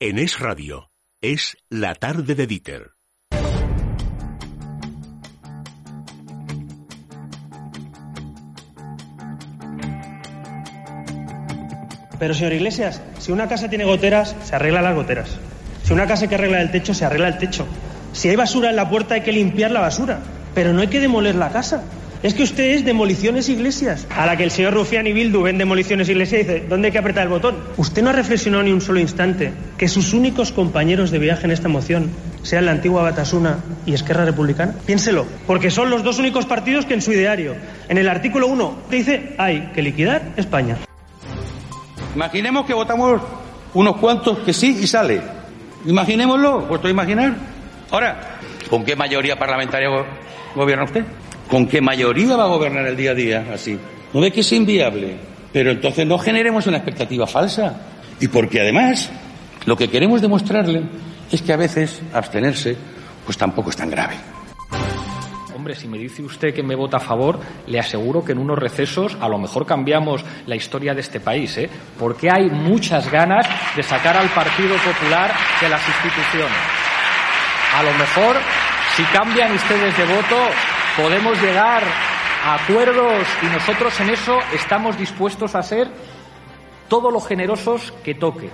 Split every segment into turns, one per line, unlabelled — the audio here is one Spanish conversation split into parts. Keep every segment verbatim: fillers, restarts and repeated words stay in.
En Es Radio, es La Tarde de Dieter.
Pero, señor Iglesias, si una casa tiene goteras, se arreglan las goteras. Si una casa hay que arreglar el techo, se arregla el techo. Si hay basura en la puerta, hay que limpiar la basura. Pero no hay que demoler la casa. Es que usted es Demoliciones Iglesias. A la que el señor Rufián y Bildu ven Demoliciones Iglesias y dice, ¿dónde hay que apretar el botón? Usted no ha reflexionado ni un solo instante que sus únicos compañeros de viaje en esta moción sean la antigua Batasuna y Esquerra Republicana. Piénselo, porque son los dos únicos partidos que en su ideario, en el artículo uno, dice, hay que liquidar España.
Imaginemos que votamos unos cuantos que sí y sale. Imaginémoslo, ¿puesto a imaginar? Ahora, ¿con qué mayoría parlamentaria go- gobierna usted? ¿Con qué mayoría va a gobernar el día a día así? ¿No ve que es inviable? Pero entonces no generemos una expectativa falsa. Y porque además lo que queremos demostrarle es que a veces abstenerse pues tampoco es tan grave.
Hombre, si me dice usted que me vota a favor, le aseguro que en unos recesos a lo mejor cambiamos la historia de este país, ¿eh? Porque hay muchas ganas de sacar al Partido Popular de las instituciones. A lo mejor, si cambian ustedes de voto, podemos llegar a acuerdos y nosotros en eso estamos dispuestos a ser todo lo generosos que toque.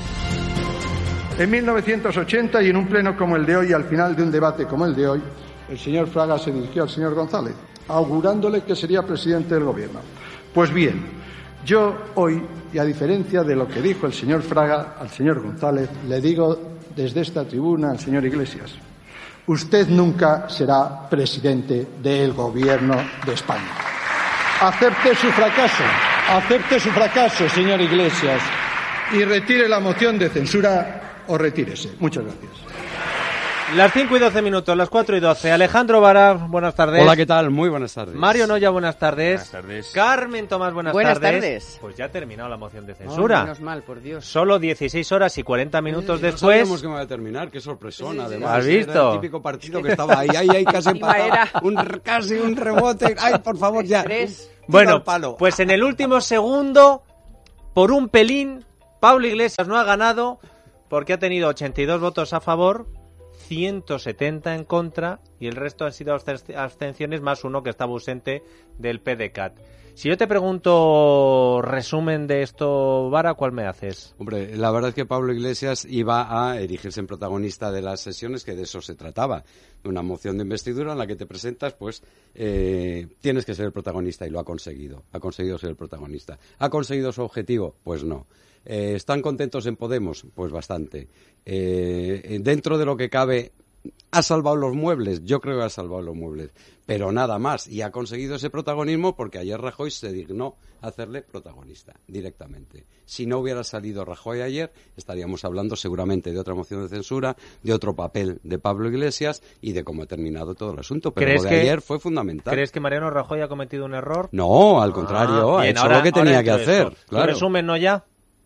En mil novecientos ochenta y en un pleno como el de hoy, al final de un debate como el de hoy, el señor Fraga se dirigió al señor González, augurándole que sería presidente del gobierno. Pues bien, yo hoy, y a diferencia de lo que dijo el señor Fraga al señor González, le digo desde esta tribuna al señor Iglesias, usted nunca será presidente del gobierno de España. Acepte su fracaso, acepte su fracaso, señor Iglesias, y retire la moción de censura o retírese. Muchas gracias.
Las cinco y doce minutos, las cuatro y doce. Alejandro Vara, buenas tardes.
Hola, ¿qué tal? Muy buenas tardes.
Mario Noya, buenas tardes.
Buenas tardes.
Carmen Tomás, buenas,
buenas
tardes.
tardes.
Pues ya ha terminado la moción de censura.
Oh, menos mal, por Dios.
Solo dieciséis horas y cuarenta minutos
Sí,
después.
No sabíamos que me iba a terminar, qué sorpresón,
Sí, sí,
además.
¿Has visto?
Era el típico partido que estaba ahí, ahí, ahí, casi empatado. Un, casi un rebote. Ay, por favor, ya.
Tres.
Bueno, pues en el último segundo, por un pelín, Pablo Iglesias no ha ganado porque ha tenido ochenta y dos votos a favor, ciento setenta en contra y el resto han sido abstenciones más uno que estaba ausente del P D C A T. Si yo te pregunto resumen de esto, Vara, ¿cuál me haces?
Hombre, la verdad es que Pablo Iglesias iba a erigirse en protagonista de las sesiones, que de eso se trataba, de una moción de investidura en la que te presentas, pues eh, tienes que ser el protagonista y lo ha conseguido, ha conseguido ser el protagonista. ¿Ha conseguido su objetivo? Pues no. Eh, ¿Están contentos en Podemos? Pues bastante. Eh, dentro de lo que cabe, ¿ha salvado los muebles? Yo creo que ha salvado los muebles, pero nada más. Y ha conseguido ese protagonismo porque ayer Rajoy se dignó a hacerle protagonista directamente. Si no hubiera salido Rajoy ayer, estaríamos hablando seguramente de otra moción de censura, de otro papel de Pablo Iglesias y de cómo ha terminado todo el asunto. Pero lo de
que,
ayer fue fundamental.
¿Crees que Mariano Rajoy ha cometido un error?
No, al contrario,
ah,
ha
bien,
hecho
ahora,
lo que tenía que hacer.
Esto.
Claro.
Resumen, ¿no ya?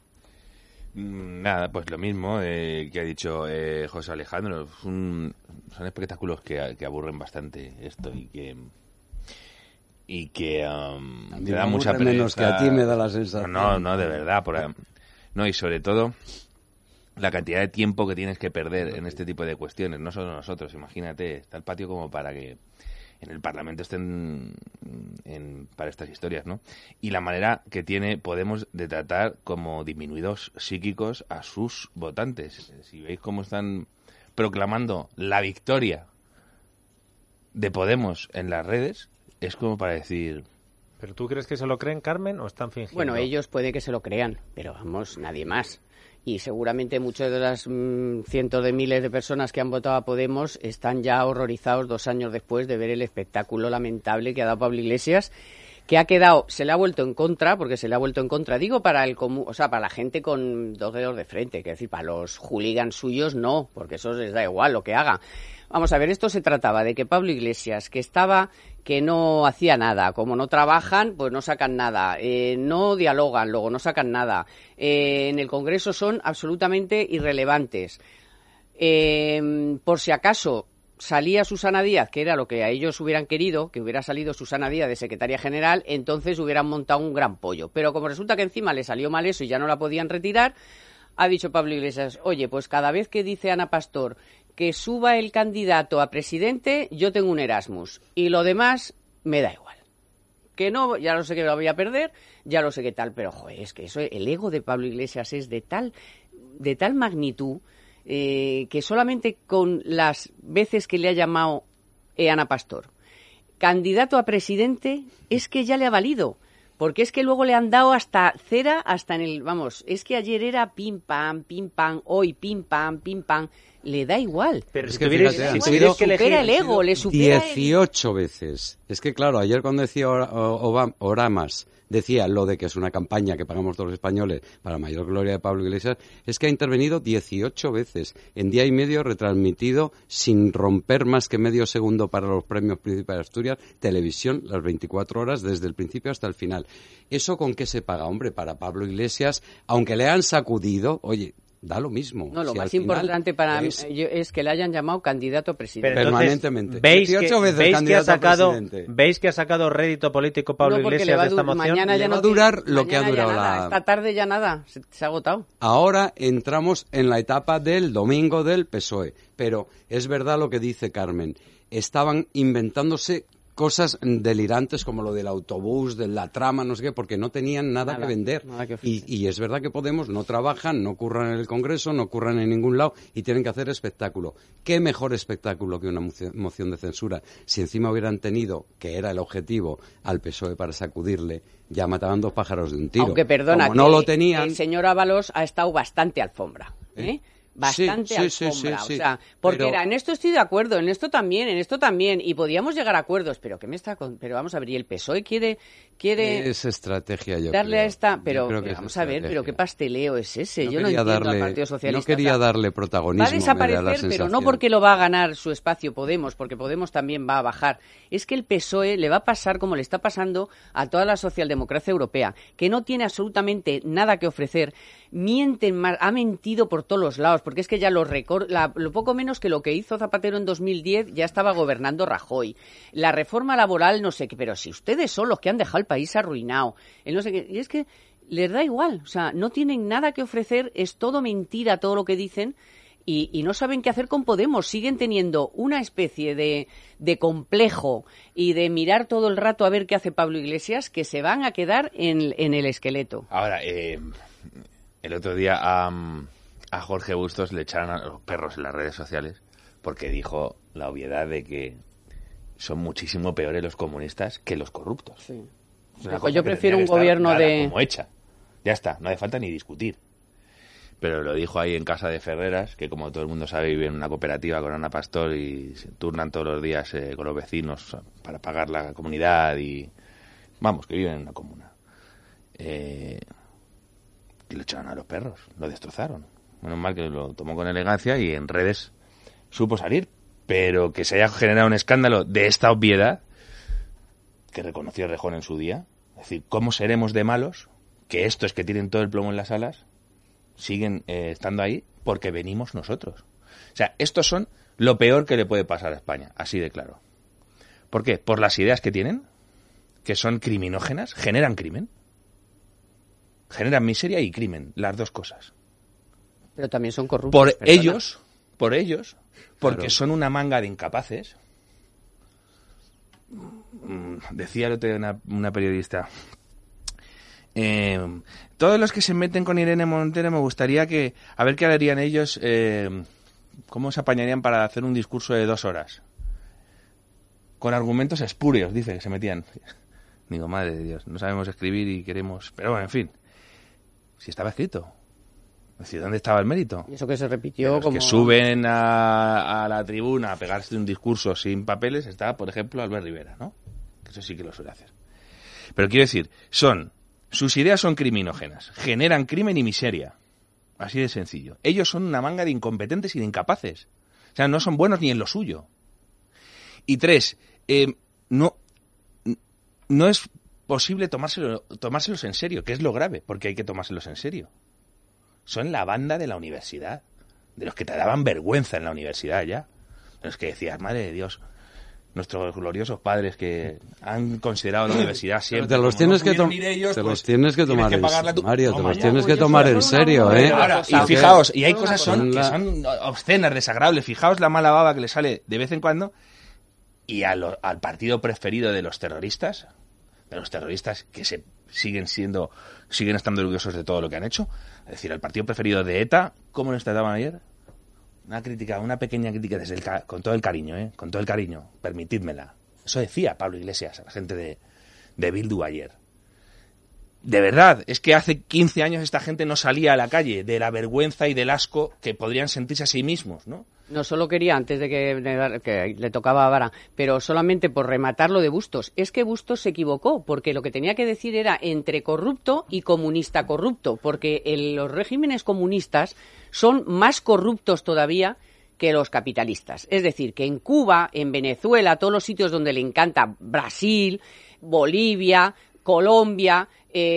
Nada, pues lo mismo eh, que ha dicho eh, José Alejandro. Un, son espectáculos que, que aburren bastante esto y que y que um,
a mí
te
me
da mucha
aburre menos que a ti me da la sensación.
No, no, de verdad. Por, no, y sobre todo la cantidad de tiempo que tienes que perder en este tipo de cuestiones. No solo nosotros, imagínate, está el patio como para que en el Parlamento estén en, para estas historias, ¿no? Y la manera que tiene Podemos de tratar como disminuidos psíquicos a sus votantes. Si veis cómo están proclamando la victoria de Podemos en las redes, es como para decir...
¿Pero tú crees que se lo creen, Carmen, o están fingiendo?
Bueno, ellos puede que se lo crean, pero vamos, nadie más. Y seguramente muchas de las mmm, cientos de miles de personas que han votado a Podemos están ya horrorizados dos años después de ver el espectáculo lamentable que ha dado Pablo Iglesias, que ha quedado, se le ha vuelto en contra, porque se le ha vuelto en contra, digo, para el común, o sea, para la gente con dos dedos de frente, que decir, para los hooligans suyos no, porque eso les da igual lo que hagan. Vamos a ver, esto se trataba de que Pablo Iglesias, que estaba, que no hacía nada, como no trabajan, pues no sacan nada, eh, no dialogan, luego no sacan nada, eh, en el Congreso son absolutamente irrelevantes. Eh, por si acaso salía Susana Díaz, que era lo que a ellos hubieran querido, que hubiera salido Susana Díaz de secretaria general, entonces hubieran montado un gran pollo. Pero como resulta que encima le salió mal eso y ya no la podían retirar, ha dicho Pablo Iglesias, oye, pues cada vez que dice Ana Pastor que suba el candidato a presidente, yo tengo un Erasmus. Y lo demás me da igual. Que no, ya lo sé que lo voy a perder, ya lo sé que tal, pero joder, es que eso, el ego de Pablo Iglesias es de tal, de tal magnitud eh, que solamente con las veces que le ha llamado eh, Ana Pastor candidato a presidente es que ya le ha valido. Porque es que luego le han dado hasta cera, hasta en el... Vamos, es que ayer era pim pam, pim pam, hoy pim pam, pim pam. Le da igual.
Pero es que fíjate,
le supera el ego, le supera
dieciocho veces. Es que claro, ayer cuando decía Obama, Oramas, decía lo de que es una campaña que pagamos todos los españoles para mayor gloria de Pablo Iglesias, es que ha intervenido dieciocho veces en día y medio, retransmitido sin romper más que medio segundo para los premios Príncipe de Asturias, televisión las veinticuatro horas desde el principio hasta el final. ¿Eso con qué se paga? Hombre, para Pablo Iglesias, aunque le han sacudido, oye, da lo mismo.
No, lo
si
más importante para mí es... es que le hayan llamado candidato a presidente.
Pero entonces,
permanentemente.
¿Veis que,
veces
¿veis que ha sacado,
presidente.
¿Veis que ha sacado rédito político Pablo
no,
Iglesias de esta
du-
moción?
Mañana ya
le
no
va a durar
tiene,
lo que ha durado
nada.
la...
Esta tarde ya nada, se, se ha agotado.
Ahora entramos en la etapa del domingo del P S O E. Pero es verdad lo que dice Carmen. Estaban inventándose cosas delirantes como lo del autobús, de la trama, no sé qué, porque no tenían nada, nada que vender.
Nada que
y, y es verdad que Podemos no trabajan, no curran en el Congreso, no curran en ningún lado y tienen que hacer espectáculo. ¿Qué mejor espectáculo que una moción de censura? Si encima hubieran tenido, que era el objetivo, al P S O E para sacudirle, ya mataban dos pájaros de un tiro.
Aunque perdona,
como no lo tenían...
el señor Ábalos ha estado bastante alfombra, ¿eh? ¿Eh? Bastante
sí, sí,
alfombra,
sí, sí,
o sea,
sí,
porque
pero...
era, en esto estoy de acuerdo, en esto también, en esto también, y podíamos llegar a acuerdos, pero ¿qué me está con... pero vamos a ver, y el P S O E quiere, quiere
es estrategia, yo
darle
creo.
a esta, pero,
pero
pero vamos a ver, pero qué pasteleo es ese,
no
yo no entiendo
darle,
al Partido Socialista.
No quería
o sea,
darle protagonismo.
va a desaparecer,
me da la
pero no
sensación.
porque lo va a ganar su espacio Podemos, porque Podemos también va a bajar. Es que el P S O E le va a pasar como le está pasando a toda la socialdemocracia europea, que no tiene absolutamente nada que ofrecer, mienten más, ha mentido por todos los lados, porque es que ya lo recor- la, lo poco menos que lo que hizo Zapatero en dos mil diez ya estaba gobernando Rajoy. La reforma laboral, no sé qué, pero si ustedes son los que han dejado el país arruinado, el no sé qué, y es que les da igual, o sea, no tienen nada que ofrecer, es todo mentira todo lo que dicen. Y, y no saben qué hacer con Podemos. Siguen teniendo una especie de, de complejo y de mirar todo el rato a ver qué hace Pablo Iglesias, que se van a quedar en, en el esqueleto.
Ahora, eh, el otro día a, a Jorge Bustos le echaron a los perros en las redes sociales porque dijo la obviedad de que son muchísimo peores los comunistas que los corruptos.
Sí.
Pues
yo prefiero un gobierno de...
como hecha. Ya está, no hace falta ni discutir. Pero lo dijo ahí en casa de Ferreras, que como todo el mundo sabe vive en una cooperativa con Ana Pastor y se turnan todos los días eh, con los vecinos para pagar la comunidad y... Vamos, que viven en una comuna. Eh, y lo echaron a los perros, lo destrozaron. Menos mal que lo tomó con elegancia y en redes supo salir. Pero que se haya generado un escándalo de esta obviedad, que reconoció Rejón en su día, es decir, ¿cómo seremos de malos que estos que tienen todo el plomo en las alas siguen eh, estando ahí porque venimos nosotros? O sea, estos son lo peor que le puede pasar a España, así de claro. ¿Por qué? Por las ideas que tienen, que son criminógenas, generan crimen. Generan miseria y crimen, las dos cosas.
Pero también son corruptos.
Por
perdona.
ellos, por ellos, porque
Claro.
son una manga de incapaces. Decía el otro día una, una periodista... Eh, todos los que se meten con Irene Montero me gustaría que a ver qué harían ellos, eh, cómo se apañarían para hacer un discurso de dos horas con argumentos espurios, dice que se metían. Digo, madre de Dios, no sabemos escribir y queremos, pero bueno, en fin, si estaba escrito, es decir, ¿dónde estaba el mérito?
Y eso que se repitió
De los
como...
que suben a, a la tribuna a pegarse un discurso sin papeles está, por ejemplo, Albert Rivera, ¿no? Que eso sí que lo suele hacer. Pero quiero decir, son sus ideas son criminógenas, generan crimen y miseria. Así de sencillo. Ellos son una manga de incompetentes y de incapaces. O sea, no son buenos ni en lo suyo. Y tres, eh, no, no es posible tomárselo, tomárselos en serio, que es lo grave, porque hay que tomárselos en serio. Son la banda de la universidad, de los que te daban vergüenza en la universidad ya. De los que decías, madre de Dios, nuestros gloriosos padres que han considerado la universidad siempre.
Pero te los tienes, no que, to ellos, te pues, los tienes que tomar tienes que en serio, Mario, te los tienes que tomar en serio, ¿eh?
Ahora, y fijaos, y hay cosas son, que son obscenas, desagradables. Fijaos la mala baba que le sale de vez en cuando y a lo, al partido preferido de los terroristas, de los terroristas que se siguen siendo, siguen estando orgullosos de todo lo que han hecho. Es decir, el partido preferido de ETA, ¿cómo nos trataban ayer? Una crítica, una pequeña crítica desde el con todo el cariño, ¿eh? Con todo el cariño, permitidmela. Eso decía Pablo Iglesias a la gente de, de Bildu ayer. De verdad, es que hace quince años esta gente no salía a la calle de la vergüenza y del asco que podrían sentirse a sí mismos, ¿no?
No, solo quería, antes de que, que le tocaba a Vara, pero solamente por rematar lo de Bustos, es que Bustos se equivocó, porque lo que tenía que decir era entre corrupto y comunista corrupto, porque el, los regímenes comunistas son más corruptos todavía que los capitalistas. Es decir, que en Cuba, en Venezuela, todos los sitios donde le encanta, Brasil, Bolivia, Colombia,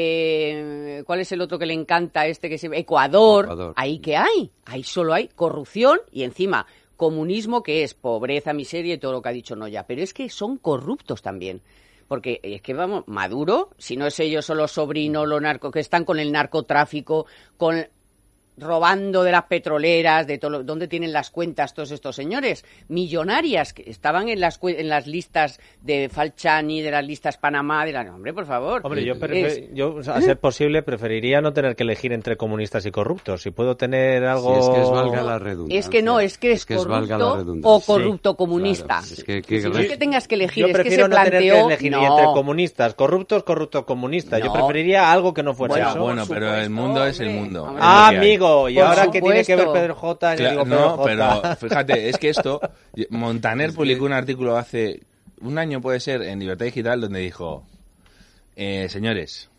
eh, ¿cuál es el otro que le encanta? Este que se Ecuador, Ecuador. ¿Ahí qué hay? Ahí solo hay corrupción y encima comunismo, que es pobreza, miseria y todo lo que ha dicho Noya. Pero es que son corruptos también. Porque es que, vamos, Maduro, si no es ellos, son los sobrinos, los narcos, que están con el narcotráfico, con robando de las petroleras, de todo, ¿dónde tienen las cuentas todos estos señores? Millonarias, que estaban en las en las listas de Falciani, de las listas Panamá, de la... Hombre, por favor.
Hombre, yo, es... yo, a ser posible, preferiría no tener que elegir entre comunistas y corruptos. Si puedo tener algo...
Si es que es valga la redundancia.
Es que no, es que es, es, que corrupto es o corrupto sí, comunista. Claro. Es que, que, si no es que tengas que elegir,
yo
es que se
no
planteó...
tener que elegir no. entre comunistas, corruptos, corrupto, comunistas. No. Yo preferiría algo que no fuera
bueno,
eso.
Bueno, pero el mundo hombre, es el mundo.
Hombre, ah, amigo. Y Por ahora supuesto. que tiene que ver Pedro J.
Claro, no, pero fíjate, es que esto, Montaner publicó un artículo hace un año, puede ser, en Libertad Digital, donde dijo, eh, señores,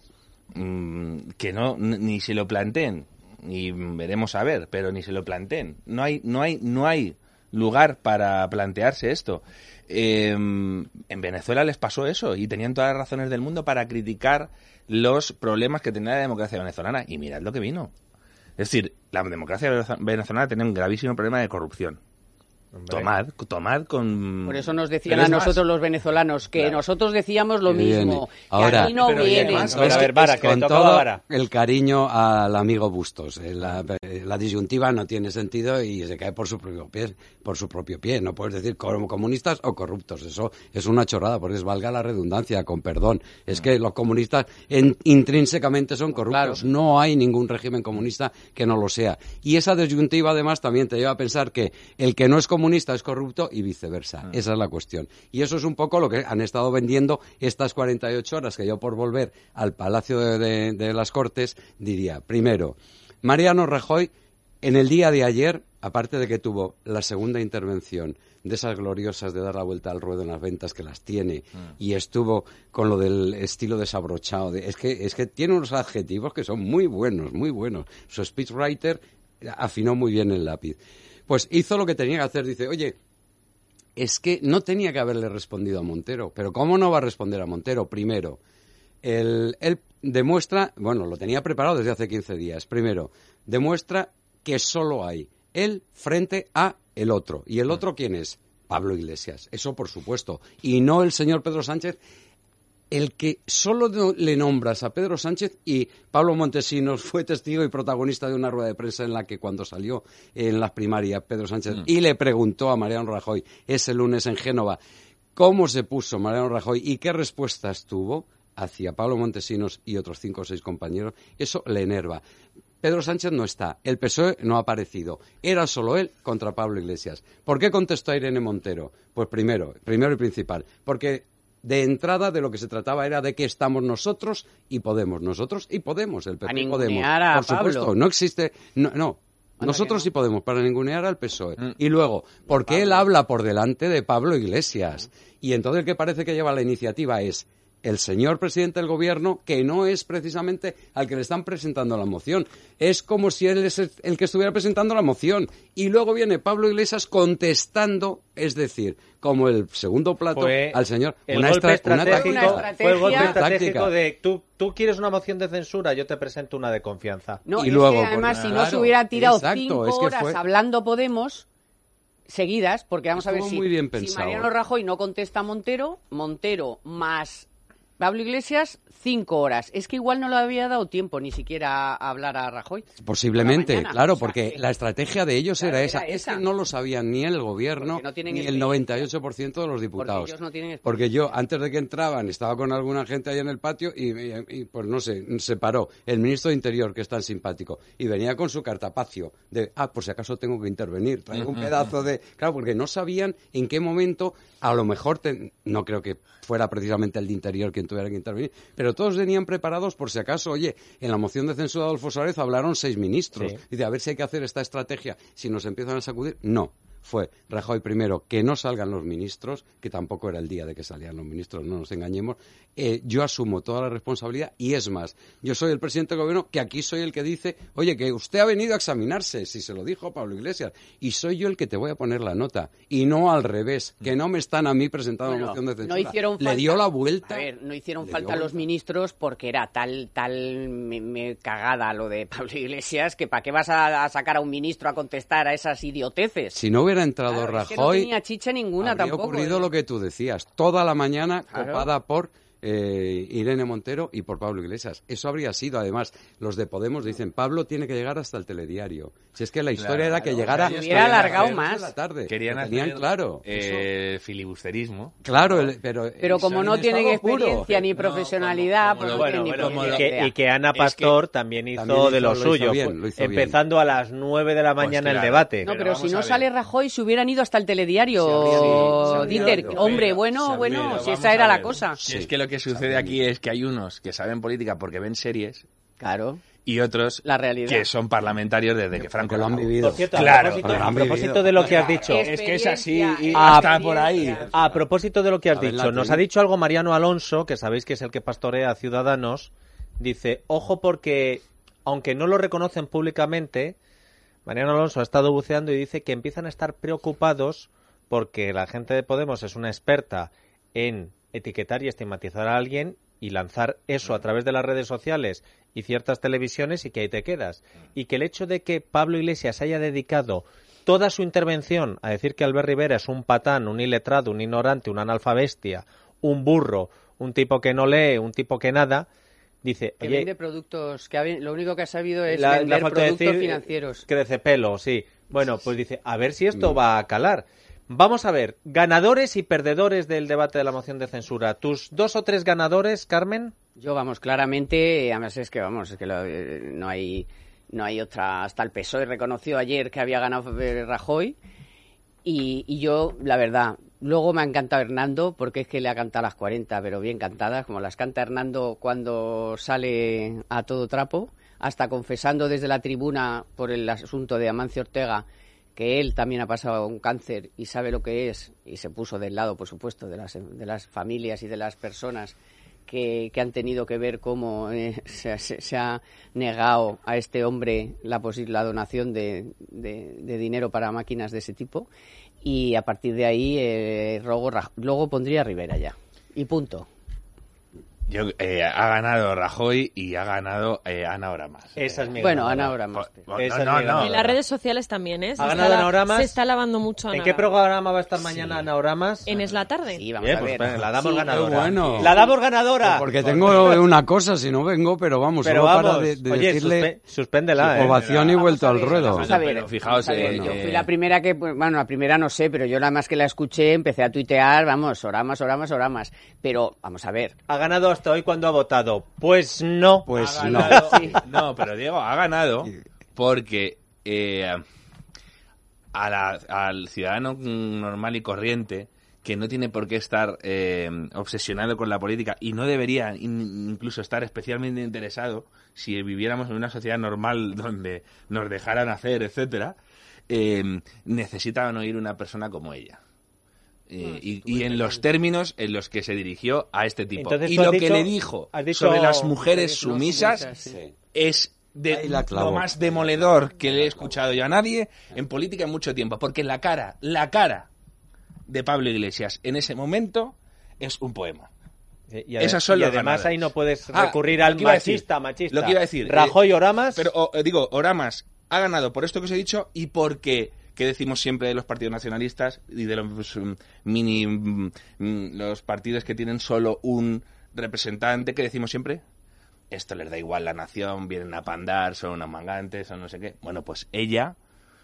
mmm, que no, ni se lo planteen, y veremos a ver, pero ni se lo planteen. No hay, no hay, no hay lugar para plantearse esto. Eh, en Venezuela les pasó eso y tenían todas las razones del mundo para criticar los problemas que tenía la democracia venezolana. Y mirad lo que vino. Es decir, la democracia venezolana tenía un gravísimo problema de corrupción. Hombre. Tomad, tomad con...
Por eso nos decían a nosotros más. los venezolanos, que claro. nosotros decíamos lo mismo,
Ahora,
que aquí no vienen.
Además, a ver, Vara, que con le todo Vara. el cariño al amigo Bustos. La, la disyuntiva no tiene sentido y se cae por su propio pie, por su propio pie. No puedes decir como comunistas o corruptos. Eso es una chorrada, porque es valga la redundancia, con perdón. Es que los comunistas en, intrínsecamente son corruptos. Claro. No hay ningún régimen comunista que no lo sea. Y esa disyuntiva, además, también te lleva a pensar que el que no es comunista es corrupto y viceversa. Ah. Esa es la cuestión. Y eso es un poco lo que han estado vendiendo estas cuarenta y ocho horas, que yo, por volver al Palacio de, de, de las Cortes, diría, primero, Mariano Rajoy, en el día de ayer, aparte de que tuvo la segunda intervención de esas gloriosas de dar la vuelta al ruedo en las ventas, que las tiene, ah. y estuvo con lo del estilo desabrochado, de, es que es que tiene unos adjetivos que son muy buenos, muy buenos. Su speechwriter afinó muy bien el lápiz. Pues hizo lo que tenía que hacer. Dice, oye, es que no tenía que haberle respondido a Montero. Pero ¿cómo no va a responder a Montero? Primero, él, él demuestra, bueno, lo tenía preparado desde hace quince días. Primero, demuestra que solo hay él frente a el otro. ¿Y el otro quién es? Pablo Iglesias. Eso por supuesto. Y no el señor Pedro Sánchez. El que solo le nombras a Pedro Sánchez, y Pablo Montesinos fue testigo y protagonista de una rueda de prensa en la que cuando salió en las primarias Pedro Sánchez mm. y le preguntó a Mariano Rajoy ese lunes en Génova cómo se puso Mariano Rajoy y qué respuestas tuvo hacia Pablo Montesinos y otros cinco o seis compañeros, eso le enerva. Pedro Sánchez no está, el P S O E no ha aparecido, era solo él contra Pablo Iglesias. ¿Por qué contestó a Irene Montero? Pues primero, primero y principal, porque de entrada de lo que se trataba era de que estamos nosotros y Podemos, nosotros y Podemos, el P P y Podemos.
A
Por supuesto,
Pablo.
no existe, no, no. Nosotros sí no? podemos, para ningunear al P S O E. Mm. Y luego, porque Pablo. él habla por delante de Pablo Iglesias. Y entonces el que parece que lleva la iniciativa es el señor presidente del gobierno, que no es precisamente al que le están presentando la moción. Es como si él es el que estuviera presentando la moción. Y luego viene Pablo Iglesias contestando, es decir, como el segundo plato
fue
al señor.
El
una,
golpe
estra
estratégico,
una estrategia.
Fue el golpe estratégico de tú, tú quieres una moción de censura, yo te presento una de confianza.
No,
y
es
luego,
que además,
pues,
si
claro,
no se hubiera tirado
exacto,
cinco
es que
horas
fue...
hablando Podemos... seguidas, porque vamos
Estuvo
a ver si,
muy bien
si
pensado.
Mariano Rajoy no contesta a Montero, Montero más Pablo Iglesias, cinco horas. Es que igual no le había dado tiempo ni siquiera a hablar a Rajoy.
Posiblemente,
mañana,
claro,
o sea,
porque
que-
la estrategia de ellos
Claro,
era esa.
era
Es
esa.
que no lo sabían ni el gobierno
Porque no tienen
ni el
experiencia.
noventa y ocho por ciento de los diputados.
ellos no tienen experiencia.
Porque yo, antes de que entraban, estaba con alguna gente ahí en el patio y, y- y, pues no sé, se paró el ministro de Interior, que es tan simpático, y venía con su cartapacio de, ah, por si acaso tengo que intervenir, traigo un pedazo de... Claro, porque no sabían en qué momento, a lo mejor, te- no creo que fuera precisamente el de Interior quien tuviera que intervenir, pero todos venían preparados por si acaso, oye, en la moción de censura de Adolfo Suárez hablaron seis ministros.
Sí.
Dice, a ver si hay que hacer esta estrategia. Si nos empiezan a sacudir, no. Fue Rajoy primero, que no salgan los ministros, que tampoco era el día de que salían los ministros, no nos engañemos. Eh, yo asumo toda la responsabilidad y es más, yo soy el presidente del gobierno, que aquí soy el que dice, oye, que usted ha venido a examinarse, si se lo dijo Pablo Iglesias, y soy yo el que te voy a poner la nota, y no al revés, que no me están a mí presentando
Bueno,
la moción de censura.
no hicieron
Le
falta-
dio la vuelta.
A ver, no hicieron
Le
falta
dio
los
vuelta.
ministros porque era tal tal me, me cagada lo de Pablo Iglesias que para qué vas a, a sacar a un ministro a contestar a esas idioteces.
Si no hubiera entrado
Claro, es que
Rajoy,
no tenía chicha ninguna
habría
tampoco.
ocurrido
¿eh?
lo que tú decías, toda la mañana
Claro.
copada por eh, Irene Montero y por Pablo Iglesias. Eso habría sido, además, los de Podemos dicen, Pablo tiene que llegar hasta el telediario. Si es que la historia
Claro,
era que
claro,
llegara
ellos
hubiera
a las
alargado
seis
más.
de la tarde.
Querían
Lo tenían
hacer
claro.
eh, filibusterismo.
Claro, el- pero...
Pero como
en
no tienen
estado puro.
experiencia ni profesionalidad,
como
pues
lo-
no tienen
Bueno,
ni
bueno,
como
y,
lo-
puñetera
que, y que Ana
Es que
Pastor también hizo
también hizo-
de lo,
lo hizo
suyo,
bien,
fue-
lo hizo bien.
empezando a las nueve de la mañana
claro.
el debate.
No,
Pero
pero,
vamos
si no
a ver.
sale Rajoy, se hubieran ido hasta el telediario,
Se habrían- se habrían
Dieter.
ido.
Hombre,
Pero-
bueno,
se
bueno,
habrían-
si
Vamos
esa
a
era la
ver.
cosa.
Si es que lo que sucede aquí es que hay unos que saben política porque ven series
Claro.
y otros
La realidad.
que son parlamentarios desde que Franco
Porque lo han
nació.
vivido.
Por cierto,
Claro,
a propósito,
porque lo
a
han
propósito
vivido.
de lo que has dicho,
Es que es así y
Experiencia,
hasta por ahí.
experiencia.
a propósito de lo que has
A ver,
dicho,
la
nos
tele.
ha dicho algo Mariano Alonso, que sabéis que es el que pastorea a Ciudadanos, dice, ojo porque, aunque no lo reconocen públicamente, Mariano Alonso ha estado buceando y dice que empiezan a estar preocupados porque la gente de Podemos es una experta en etiquetar y estigmatizar a alguien y lanzar eso a través de las redes sociales y ciertas televisiones y que ahí te quedas. Y que el hecho de que Pablo Iglesias haya dedicado toda su intervención a decir que Albert Rivera es un patán, un iletrado, un ignorante, un analfabestia, un burro, un tipo que no lee, un tipo que nada, dice,
Que
oye,
vende productos, que ha ven- lo único que ha sabido es
la-
vender
la falta de
productos
decir
financieros.
crece pelo, sí. Bueno, pues dice, a ver si esto va a calar. Vamos a ver, ganadores y perdedores del debate de la moción de censura. ¿Tus dos o tres ganadores, Carmen?
Yo, vamos, claramente, además es que, vamos, es que lo- eh, no hay no hay otra. Hasta el P S O E reconoció ayer que había ganado eh, Rajoy. Y, y yo, la verdad, luego me ha encantado Hernando, porque es que le ha cantado las cuarenta, pero bien cantadas, como las canta Hernando cuando sale a todo trapo, hasta confesando desde la tribuna por el asunto de Amancio Ortega que él también ha pasado un cáncer y sabe lo que es, y se puso del lado, por supuesto, de las, de las familias y de las personas que, que han tenido que ver cómo eh, se, se, se ha negado a este hombre la, posi- la donación de, de, de dinero para máquinas de ese tipo. Y a partir de ahí, eh, luego, luego pondría a Rivera ya. Y punto.
Yo, eh, ha ganado Rajoy y ha ganado eh, Ana Oramas.
Esa es mi
Bueno,
ganadora.
Ana Oramas.
No,
Esa
no,
es
no,
mi
no.
ganadora.
En las redes sociales también, ¿eh? Se
¿Ha
está
ganado
la-
Ana Oramas?
Se está lavando mucho Ana
¿En qué
Oramas.
programa va a estar mañana Ana Oramas?
En Es la Tarde.
Sí, vamos
Bien,
a
pues
ver.
la damos
Sí.
ganadora.
Qué bueno.
La damos ganadora.
Porque tengo una cosa, si no vengo, pero vamos,
Pero
solo
vamos,
para de, de
oye,
decirle
suspe- suspéndela, ¿eh?
ovación y
Vamos
vuelto
a
al
ver,
ruedo.
vamos a ver,
Pero fijaos,
vamos a ver,
eh,
yo
eh,
fui la primera que, pues, bueno, la primera no sé, pero yo la más que la escuché empecé a tuitear, vamos, Oramas, Oramas, Oramas. Pero, vamos a ver,
¿Ha ganado hasta hoy cuando ha votado? Pues no.
Pues
Ha
no.
ganado- No, pero Diego ha ganado porque eh, a la- al ciudadano normal y corriente que no tiene por qué estar eh, obsesionado con la política y no debería in- incluso estar especialmente interesado si viviéramos en una sociedad normal donde nos dejaran hacer, etcétera, eh, necesitan oír una persona como ella. Eh, y, y en los términos en los que se dirigió a este tipo.
Entonces,
Y
tú has
lo
dicho-
que le dijo
has dicho-
sobre las mujeres
no
sumisas
sumisas, sí.
es de
Ahí la
lo
clavó.
más demoledor que le he escuchado yo a nadie en política en mucho tiempo. Porque la cara, la cara de Pablo Iglesias en ese momento es un poema.
Y, ade-
Esas son
y
los
además
ganadores.
ahí no puedes
Ah,
recurrir
lo
al
que iba a decir,
machista, machista.
Lo que iba a decir.
Rajoy
eh,
Oramas.
Pero o- eh, digo, Oramas ha ganado por esto que os he dicho y porque ¿qué decimos siempre de los partidos nacionalistas y de los um, mini um, los partidos que tienen solo un representante? ¿Qué decimos siempre? Esto les da igual la nación, vienen a pandar, son unos mangantes, son no sé qué. Bueno, pues ella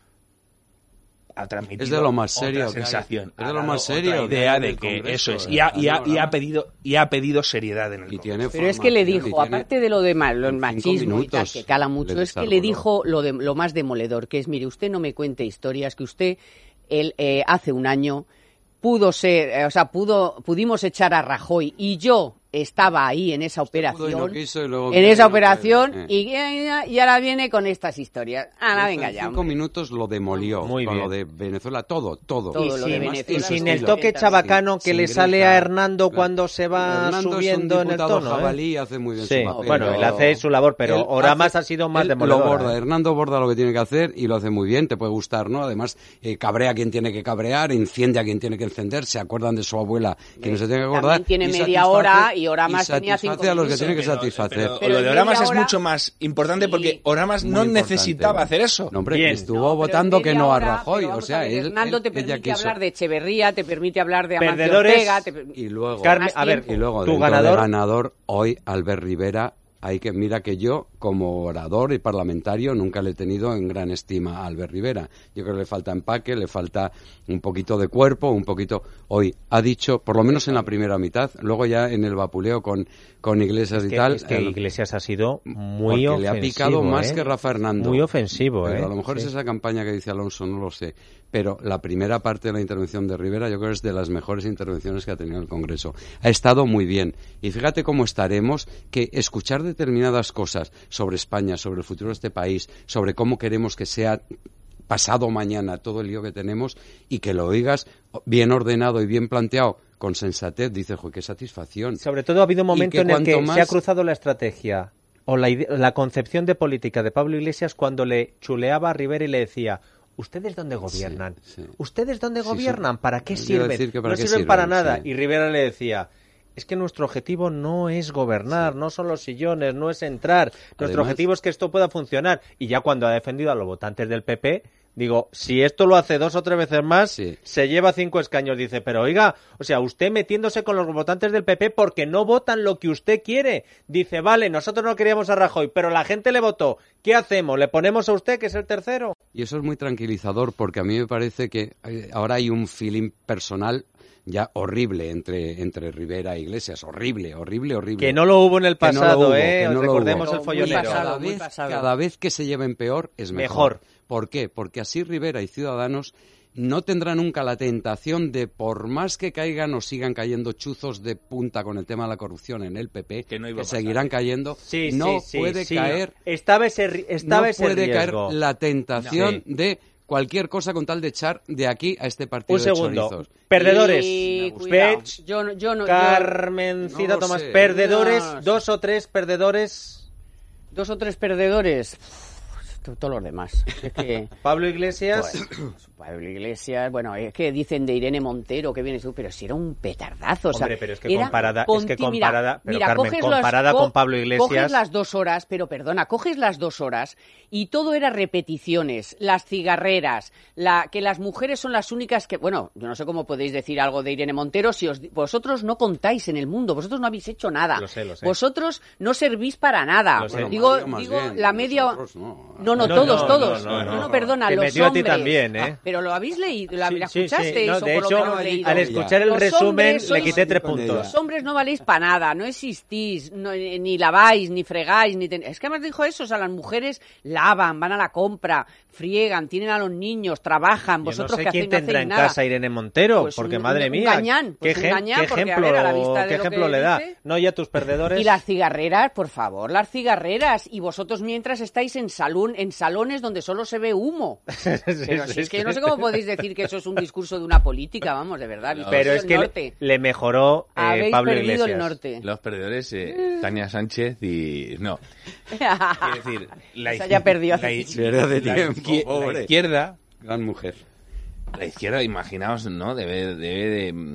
ha transmitido
es de lo más serio
otra sensación,
es de lo más serio
idea de que Congreso, eso es, y ha, y, ha, y ha pedido y ha pedido seriedad en el Congreso.
Pero es que le dijo, aparte de lo de mal, los machismo y tal, que cala mucho, es que le dijo lo de lo más demoledor, que es, mire, usted no me cuente historias, que usted él, eh, hace un año pudo ser, eh, o sea, pudo pudimos echar a Rajoy y yo estaba ahí en esa operación, en esa operación, eh. y, y ahora viene con estas historias. Ahora venga ya.
En cinco minutos lo demolió,
Muy
con
bien.
lo de Venezuela, todo, todo.
todo
y
lo
sin,
de Venezuela,
y sin
sin
el toque chabacano que
sin
le
Greta,
sale a Hernando
claro.
cuando se va
Hernando
subiendo
es un
en el
diputado
tono.
jabalí,
¿eh?
hace muy bien
Sí,
su papel.
bueno, él hace su labor, pero
Él
Oramas
hace-
ha sido más
él
demoledor.
Lo borda,
¿eh?
Hernando borda lo que tiene que hacer y lo hace muy bien, te puede gustar, ¿no? Además, eh, cabrea a quien tiene que cabrear, enciende a quien tiene que encender, se acuerdan de su abuela, que no se tiene que acordar.
También tiene
y
media
satisface-
hora y Oramas
y
tenía
satisface
cinco
a los que
minutos.
tiene que
Pero-
satisfacer.
Pero,
Pero
lo de
en
Oramas
media
es
hora-
mucho más importante
Sí.
porque Oramas
Muy
no
importante.
necesitaba hacer eso.
No, hombre,
Bien.
estuvo
No, pero
votando
en
que
media
no a
hora,
Rajoy,
pero
o
vamos
sea,
a ver,
él,
Hernando
él-
te
ella
permite
quiso.
hablar de Echeverría, te permite hablar de Amancio
Perdedores.
Ortega, te-
Y luego,
Carmen,
Más
a ver,
tiempo.
y luego
tu
dentro de
ganador.
ganador, hoy Albert Rivera, hay que mira que yo, como orador y parlamentario, nunca le he tenido en gran estima a Albert Rivera. Yo creo que le falta empaque, le falta un poquito de cuerpo, un poquito... Hoy ha dicho, por lo menos en la primera mitad, luego ya en el vapuleo con, con Iglesias
Es
y
que,
tal...
es que
el-
Iglesias ha sido muy
porque
ofensivo.
le ha picado más
¿eh?
que Rafa Hernando.
Muy ofensivo,
Pero
¿eh?
a lo mejor
Sí.
es esa campaña que dice Alonso, no lo sé. Pero la primera parte de la intervención de Rivera yo creo que es de las mejores intervenciones que ha tenido el Congreso. Ha estado muy bien. Y fíjate cómo estaremos, que escuchar determinadas cosas sobre España, sobre el futuro de este país, sobre cómo queremos que sea pasado mañana todo el lío que tenemos, y que lo oigas bien ordenado y bien planteado, con sensatez, dices, joder, qué satisfacción.
Sobre todo ha habido un momento
que
en el que
cuanto más-
se ha cruzado la estrategia o la, ide- la concepción de política de Pablo Iglesias cuando le chuleaba a Rivera y le decía: ¿ustedes dónde gobiernan?
Sí, sí.
¿Ustedes dónde
Sí,
gobiernan?
son-
¿Para qué
yo iba a
sirven?
decir que para
no
qué
sirven para
sirven,
nada.
sí.
Y Rivera le decía: es que nuestro objetivo no es gobernar, no son los sillones, no es entrar. Nuestro
Además-
objetivo es que esto pueda funcionar. Y ya cuando ha defendido a los votantes del P P, digo, si esto lo hace dos o tres veces más,
Sí.
se lleva cinco escaños. Dice, pero oiga, o sea, usted metiéndose con los votantes del P P porque no votan lo que usted quiere. Dice, vale, nosotros no queríamos a Rajoy, pero la gente le votó. ¿Qué hacemos? ¿Le ponemos a usted, que es el tercero?
Y eso es muy tranquilizador, porque a mí me parece que eh, ahora hay un feeling personal ya horrible entre, entre Rivera e Iglesias. Horrible, horrible, horrible.
Que no lo hubo en el
Que no lo
pasado,
hubo,
¿eh?
que no lo
Recordemos
hubo.
el
Muy
follonero.
pasado.
Cada vez,
pasado.
cada vez que se lleven peor es mejor.
Mejor.
¿Por qué? Porque así Rivera y Ciudadanos no tendrán nunca la tentación de, por más que caigan o sigan cayendo chuzos de punta con el tema de la corrupción en el P P,
Que no iba a
que
pasar.
seguirán cayendo,
Sí,
no
sí, sí,
puede
sí.
caer,
Estaba ese, ri- estaba
no
ese
puede
riesgo.
caer la tentación
No.
de cualquier cosa con tal de echar de aquí a este partido
Un
de
segundo.
chorizos.
Perdedores.
Y cuidado,
Pech,
yo no- yo no- yo-
Carmencita
no lo
Tomás.
sé.
Perdedores,
No, no
dos o tres perdedores.
dos o tres perdedores. Uf, todos los demás. Es que
Pablo Iglesias.
Pues, Pablo Iglesias, bueno, es que dicen de Irene Montero que viene tú, pero si era un petardazo, o sea,
Hombre, pero es que
era
comparada- es que
conti- mira,
comparada- pero
mira,
Carmen,
coges
comparada
las-
con
co-
Pablo Iglesias-
coges las dos horas, pero perdona, coges las dos horas y todo era repeticiones, las cigarreras, la que las mujeres son las únicas que, bueno, yo no sé cómo podéis decir algo de Irene Montero si os, vosotros no contáis en el mundo, vosotros no habéis hecho nada,
Lo sé, lo sé.
vosotros no servís para nada,
Lo sé.
digo,
Mario más
digo
bien,
la media,
nosotros no.
no, no,
No,
todos,
no,
todos,
no, no, no.
perdona,
Te
los
metió a ti
hombres,
también, ¿eh?
Ah, pero lo habéis leído, la,
Sí,
la
sí,
escuchasteis
sí. No,
o
de
por lo
hecho,
menos leído.
al escuchar el
Los
resumen
hombres
le
sois-
quité tres
con ella.
puntos.
Los hombres no valéis para nada, no existís, no- ni laváis, ni fregáis, ni ten- es que además dijo eso, o sea, las mujeres lavan, van a la compra, friegan, tienen a los niños, trabajan,
Yo
vosotros
no sé
que
quién
hacéis, no
tendrá
hacéis
en
nada.
casa Irene Montero,
Pues
porque
un-
madre
un
mía,
gañán, pues
qué,
un
ejem-
gañán,
qué
porque, a
ejemplo,
ver, a la vista de
qué
lo
ejemplo
que
le da.
dice.
No, ya tus perdedores.
Y las cigarreras, por favor, las cigarreras. Y vosotros mientras estáis en salón, en salones donde solo se ve humo. Pero si es que yo no sé cómo podéis decir que eso es un discurso de una política, vamos, de verdad. habéis
Pero
perdido
es
el
que
norte.
le, le mejoró eh,
Habéis
Pablo
perdido
Iglesias.
el norte.
Los perdedores, eh, Tania Sánchez y... No, quiero decir... La,
Esa ya perdió hace
la,
tiempo.
Pierde de
la
tiempo,
izquier-
pobre.
la izquierda...
Gran mujer.
La izquierda, imaginaos, ¿no? Debe, debe de... mm,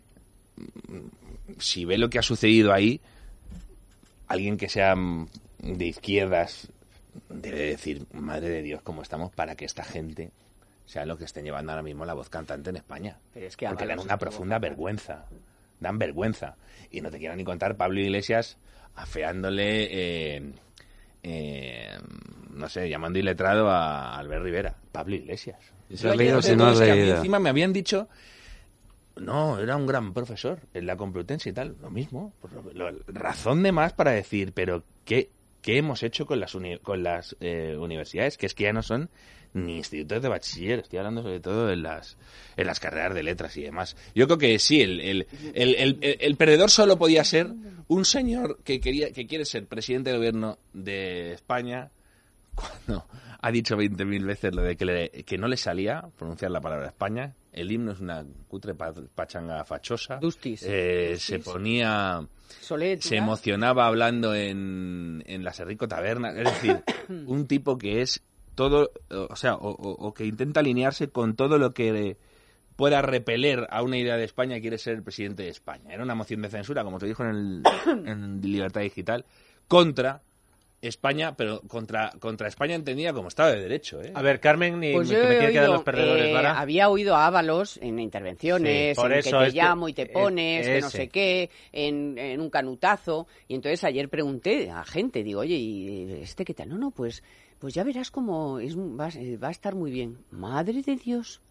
Si ve lo que ha sucedido ahí, alguien que sea mm, de izquierdas debe decir, madre de Dios, cómo estamos para que esta gente sea lo que estén llevando ahora mismo la voz cantante en España.
Pero es que
porque dan
Ábalos
una
estuvo
profunda
fatal.
vergüenza. Dan vergüenza. Y no te quiero ni contar Pablo Iglesias afeándole, eh, eh, no sé, llamando iletrado a Albert Rivera. Pablo Iglesias.
Si has leído, si no has
Es que a mí
leído.
encima me habían dicho, no, era un gran profesor en la Complutense y tal. Lo mismo. Pues lo- lo- razón de más para decir, pero ¿qué, qué hemos hecho con las, uni- con las eh, universidades? Que es que ya no son ni institutos de bachiller. Estoy hablando sobre todo en las, en las carreras de letras y demás. Yo creo que sí, el, el, el, el, el- el perdedor solo podía ser un señor que, quería, que quiere ser presidente del gobierno de España cuando ha dicho veinte mil veces lo de que, le- que no le salía pronunciar la palabra España. El himno es una cutre pa- pachanga fachosa.
Dustis.
Eh,
Dustis.
se ponía...
Solet,
Se
¿ya?
emocionaba hablando en, en la Serrico Taberna. Es decir, un tipo que es todo... O sea, o, o- o que intenta alinearse con todo lo que pueda repeler a una idea de España y quiere ser el presidente de España. Era una moción de censura, como se dijo en, el, en Libertad Digital, contra España, pero contra contra España entendida como Estado de Derecho, ¿eh?
A ver, Carmen, ni
Pues
que
yo
me
he
tiene que dar
oído,
los perdedores,
eh,
¿verdad?
había oído a Ábalos en intervenciones,
Sí, por
en
eso,
que te
es que-
llamo y te
eh,
pones, que no
ese.
sé qué, en, en un canutazo. Y entonces ayer pregunté a gente, digo, oye, ¿y este qué tal? No, no, pues, pues ya verás cómo es, va, va a estar muy bien. Madre de Dios.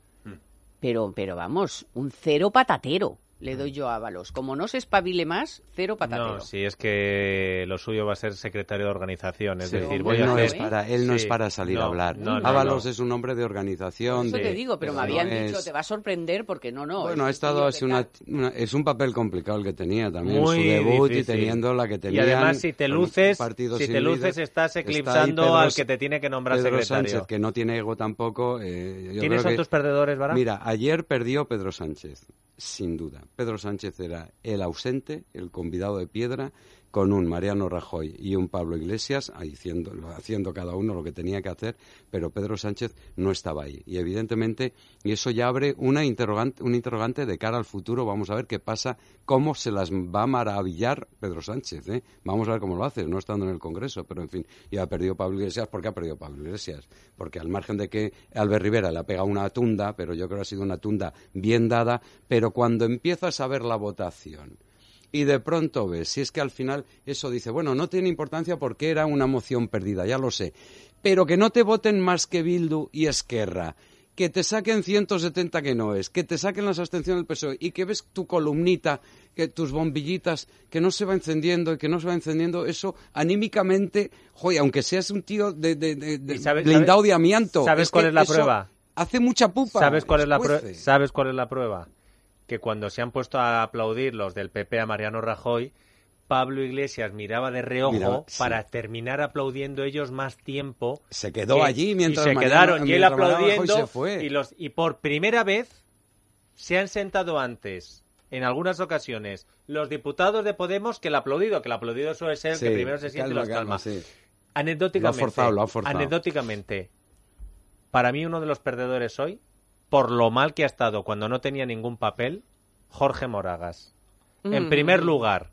Pero, pero vamos, un cero patatero le doy yo a Ábalos. Como no se espabile más, cero patatero.
No, sí, es que lo suyo va a ser secretario de organización, es
Sí,
decir,
él
voy a
no
hacer...
es para, él no
Sí,
es para salir
no,
a hablar.
no, no,
Ábalos
no.
es un hombre de organización.
Eso
de-
te digo, pero me
no
habían
es-
dicho, te va a sorprender porque no, no.
Bueno, ha
es
estado
un
así
tío de
una,
tal.
una- es un papel complicado el que tenía también
Muy
su debut
difícil.
y teniendo la que
Y
tenía.
además, si te luces, si te luces, estás eclipsando al que te tiene que nombrar
Pedro
secretario.
Sánchez, que no tiene ego tampoco. eh, yo
¿Quiénes
creo
son
que-
tus perdedores, Vara?
Mira, ayer perdió Pedro Sánchez, sin duda. Pedro Sánchez era el ausente, el convidado de piedra, con un Mariano Rajoy y un Pablo Iglesias haciendo, haciendo cada uno lo que tenía que hacer, pero Pedro Sánchez no estaba ahí. Y evidentemente, y eso ya abre una interrogante, un interrogante de cara al futuro. Vamos a ver qué pasa, cómo se las va a maravillar Pedro Sánchez. ¿eh? Vamos a ver cómo lo hace, no estando en el Congreso, pero en fin, ya ha perdido Pablo Iglesias. ¿Por qué ha perdido Pablo Iglesias? Porque al margen de que Albert Rivera le ha pegado una tunda, pero yo creo que ha sido una tunda bien dada, pero cuando empiezas a ver la votación y de pronto ves, si es que al final eso dice, bueno, no tiene importancia porque era una moción perdida, ya lo sé, pero que no te voten más que Bildu y Esquerra, que te saquen ciento setenta que no es, que te saquen las abstenciones del P S O E y que ves tu columnita, que tus bombillitas, que no se va encendiendo y que no se va encendiendo, eso anímicamente, joder, aunque seas un tío de, de, de, de
¿Y sabes-
blindado
sabes-
de amianto.
¿Sabes
es
cuál
que
es la
eso
prueba?
Hace mucha pupa.
¿Sabes cuál es la
escuece.
prueba? ¿Sabes cuál es la prueba? Que cuando se han puesto a aplaudir los del P P a Mariano Rajoy, Pablo Iglesias miraba de reojo
Miraba, sí.
para terminar aplaudiendo ellos más tiempo.
Se quedó
que-
allí mientras
y se
Mariano-
quedaron y él
mientras Mariano Rajoy
aplaudiendo
se fue.
y los y por primera vez se han sentado antes. En algunas ocasiones, los diputados de Podemos que el aplaudido, que el aplaudido suele ser el
Sí,
que primero se siente y
calma,
los calma.
calma, sí.
Anecdóticamente,
Lo ha forzado, lo ha forzado.
anecdóticamente, para mí uno de los perdedores hoy, por lo mal que ha estado cuando no tenía ningún papel, Jorge Moragas. En
Mm.
primer lugar,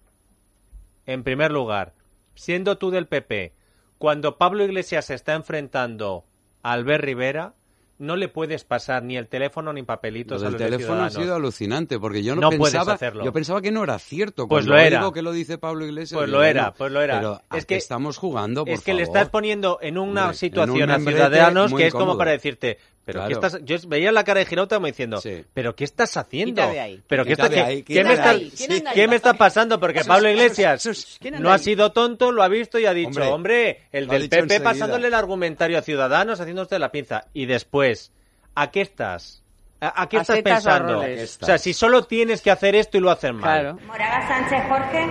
en primer lugar, siendo tú del P P, cuando Pablo Iglesias se está enfrentando a Albert Rivera, no le puedes pasar ni el teléfono ni papelitos
Lo
a
del
los de
teléfono ha
Ciudadanos.
sido alucinante, porque yo no,
No puedes
pensaba,
hacerlo.
yo pensaba que no era cierto.
Pues
Cuando
lo era.
oigo que lo dice Pablo Iglesias.
Pues
digo,
lo era,
bueno,
pues lo era.
Pero ¿a
Es
qué
que-
estamos jugando, por
Es que le
favor?
estás poniendo en una
Hombre,
situación
en un
a
membrete
Ciudadanos
muy
que es como
incómodo.
para decirte, pero
Claro.
¿qué estás? Yo veía la cara de Girauta como diciendo, pero ¿qué estás haciendo?
Quita de ahí.
Pero ¿qué,
Quita
está-
de
qué-
ahí,
qué
quita
me
de
está,
ahí.
¿Quién anda ahí?
¿qué me está pasando? Porque
Sus,
Pablo
sus,
Iglesias
sus. ¿Quién anda
no ha
ahí?
sido tonto, lo ha visto y ha dicho,
Hombre,
hombre, el
lo ha
del
dicho
P P
enseguida.
pasándole el argumentario a Ciudadanos, haciendo usted la pinza. Y después, ¿a qué estás? ¿A, a qué
A
estás
setas o a
pensando?
roles.
O sea, si solo tienes que hacer esto y lo haces mal.
Claro.
Moragas Sánchez Jorge.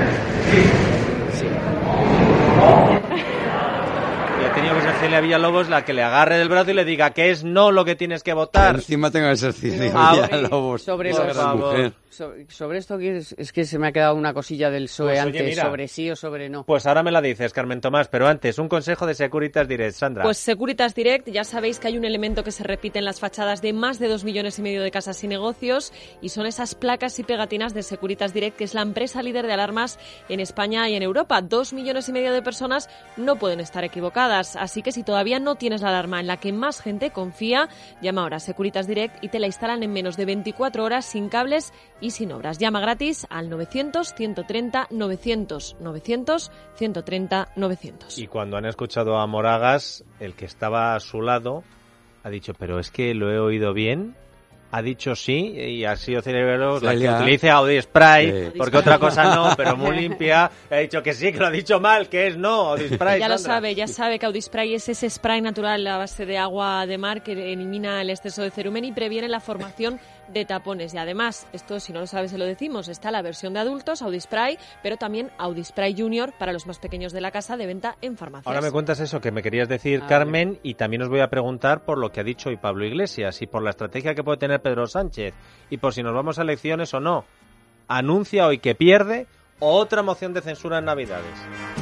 Y ha tenido que ser Celia Villalobos la que le agarre del brazo y le diga que es no lo que tienes que votar.
Encima tengo que ser Celia
Ah,
Villalobos.
Sobre,
Esa
los-
gran mujer.
sobre, sobre esto que es, es que se me ha quedado una cosilla del P S O E
Pues, oye,
antes,
mira.
sobre sí o sobre no.
Pues ahora me la dices, Carmen Tomás, pero antes, un consejo de Securitas Direct, Sandra.
Pues Securitas Direct, ya sabéis que hay un elemento que se repite en las fachadas de más de dos millones y medio de casas y negocios y son esas placas y pegatinas de Securitas Direct, que es la empresa líder de alarmas en España y en Europa. Dos millones y medio de personas no pueden estar equivocadas. Así que si todavía no tienes la alarma en la que más gente confía, llama ahora a Securitas Direct y te la instalan en menos de veinticuatro horas sin cables y sin obras. Llama gratis al novecientos, ciento treinta, novecientos, novecientos, ciento treinta, novecientos.
Y cuando han escuchado a Moragas, el que estaba a su lado ha dicho, pero es que lo he oído bien. Ha dicho sí y ha sido cerebro la que utilice Audi Spray, sí. Porque otra cosa no, pero muy limpia. Ha dicho que sí, que lo ha dicho mal, que es no, Audi Spray.
Ya
Sandra.
lo sabe, ya sabe que Audi Spray es ese spray natural a base de agua de mar que elimina el exceso de cerumen y previene la formación de tapones. Y además, esto si no lo sabes se lo decimos, está la versión de adultos, Audi Spray, pero también Audi Spray Junior para los más pequeños de la casa, de venta en farmacias.
Ahora me cuentas eso que me querías decir,
a
Carmen,
ver.
Y también os voy a preguntar por lo que ha dicho hoy Pablo Iglesias y por la estrategia que puede tener Pedro Sánchez y por si nos vamos a elecciones o no. Anuncia hoy que pierde otra moción de censura en Navidades.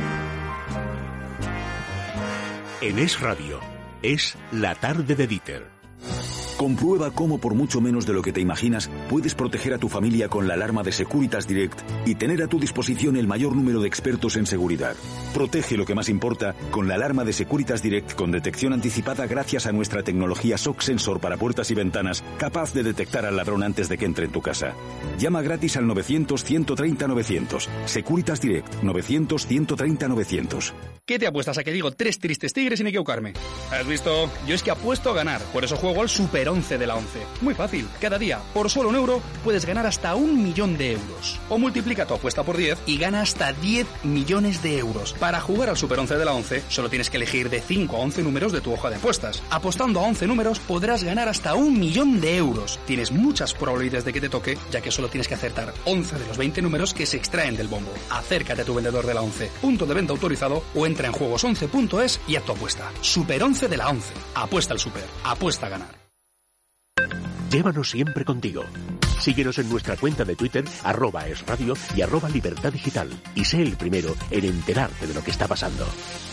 En Es Radio, es la tarde de Dieter.
Comprueba cómo por mucho menos de lo que te imaginas puedes proteger a tu familia con la alarma de Securitas Direct y tener a tu disposición el mayor número de expertos en seguridad. Protege lo que más importa con la alarma de Securitas Direct con detección anticipada gracias a nuestra tecnología S O C Sensor para puertas y ventanas, capaz de detectar al ladrón antes de que entre en tu casa. Llama gratis al novecientos, ciento treinta, novecientos. Securitas Direct, novecientos, ciento treinta, novecientos.
¿Qué te apuestas a que digo tres tristes tigres sin equivocarme? ¿Has visto? Yo es que apuesto a ganar, por eso juego al Super once de la once. Muy fácil, cada día, por solo un euro, puedes ganar hasta un millón de euros. O multiplica tu apuesta por diez y gana hasta diez millones de euros. Para jugar al Super once de la once, solo tienes que elegir de cinco a once números de tu hoja de apuestas. Apostando a once números, podrás ganar hasta un millón de euros. Tienes muchas probabilidades de que te toque, ya que solo tienes que acertar once de los veinte números que se extraen del bombo. Acércate a tu vendedor de la once, punto de venta autorizado, o entra en juegos once punto es y haz tu apuesta. Super once de la once. Apuesta al Super. Apuesta a ganar.
Llévanos siempre contigo. Síguenos en nuestra cuenta de Twitter, arroba es radio y arroba libertad digital. Y sé el primero en enterarte de lo que está pasando.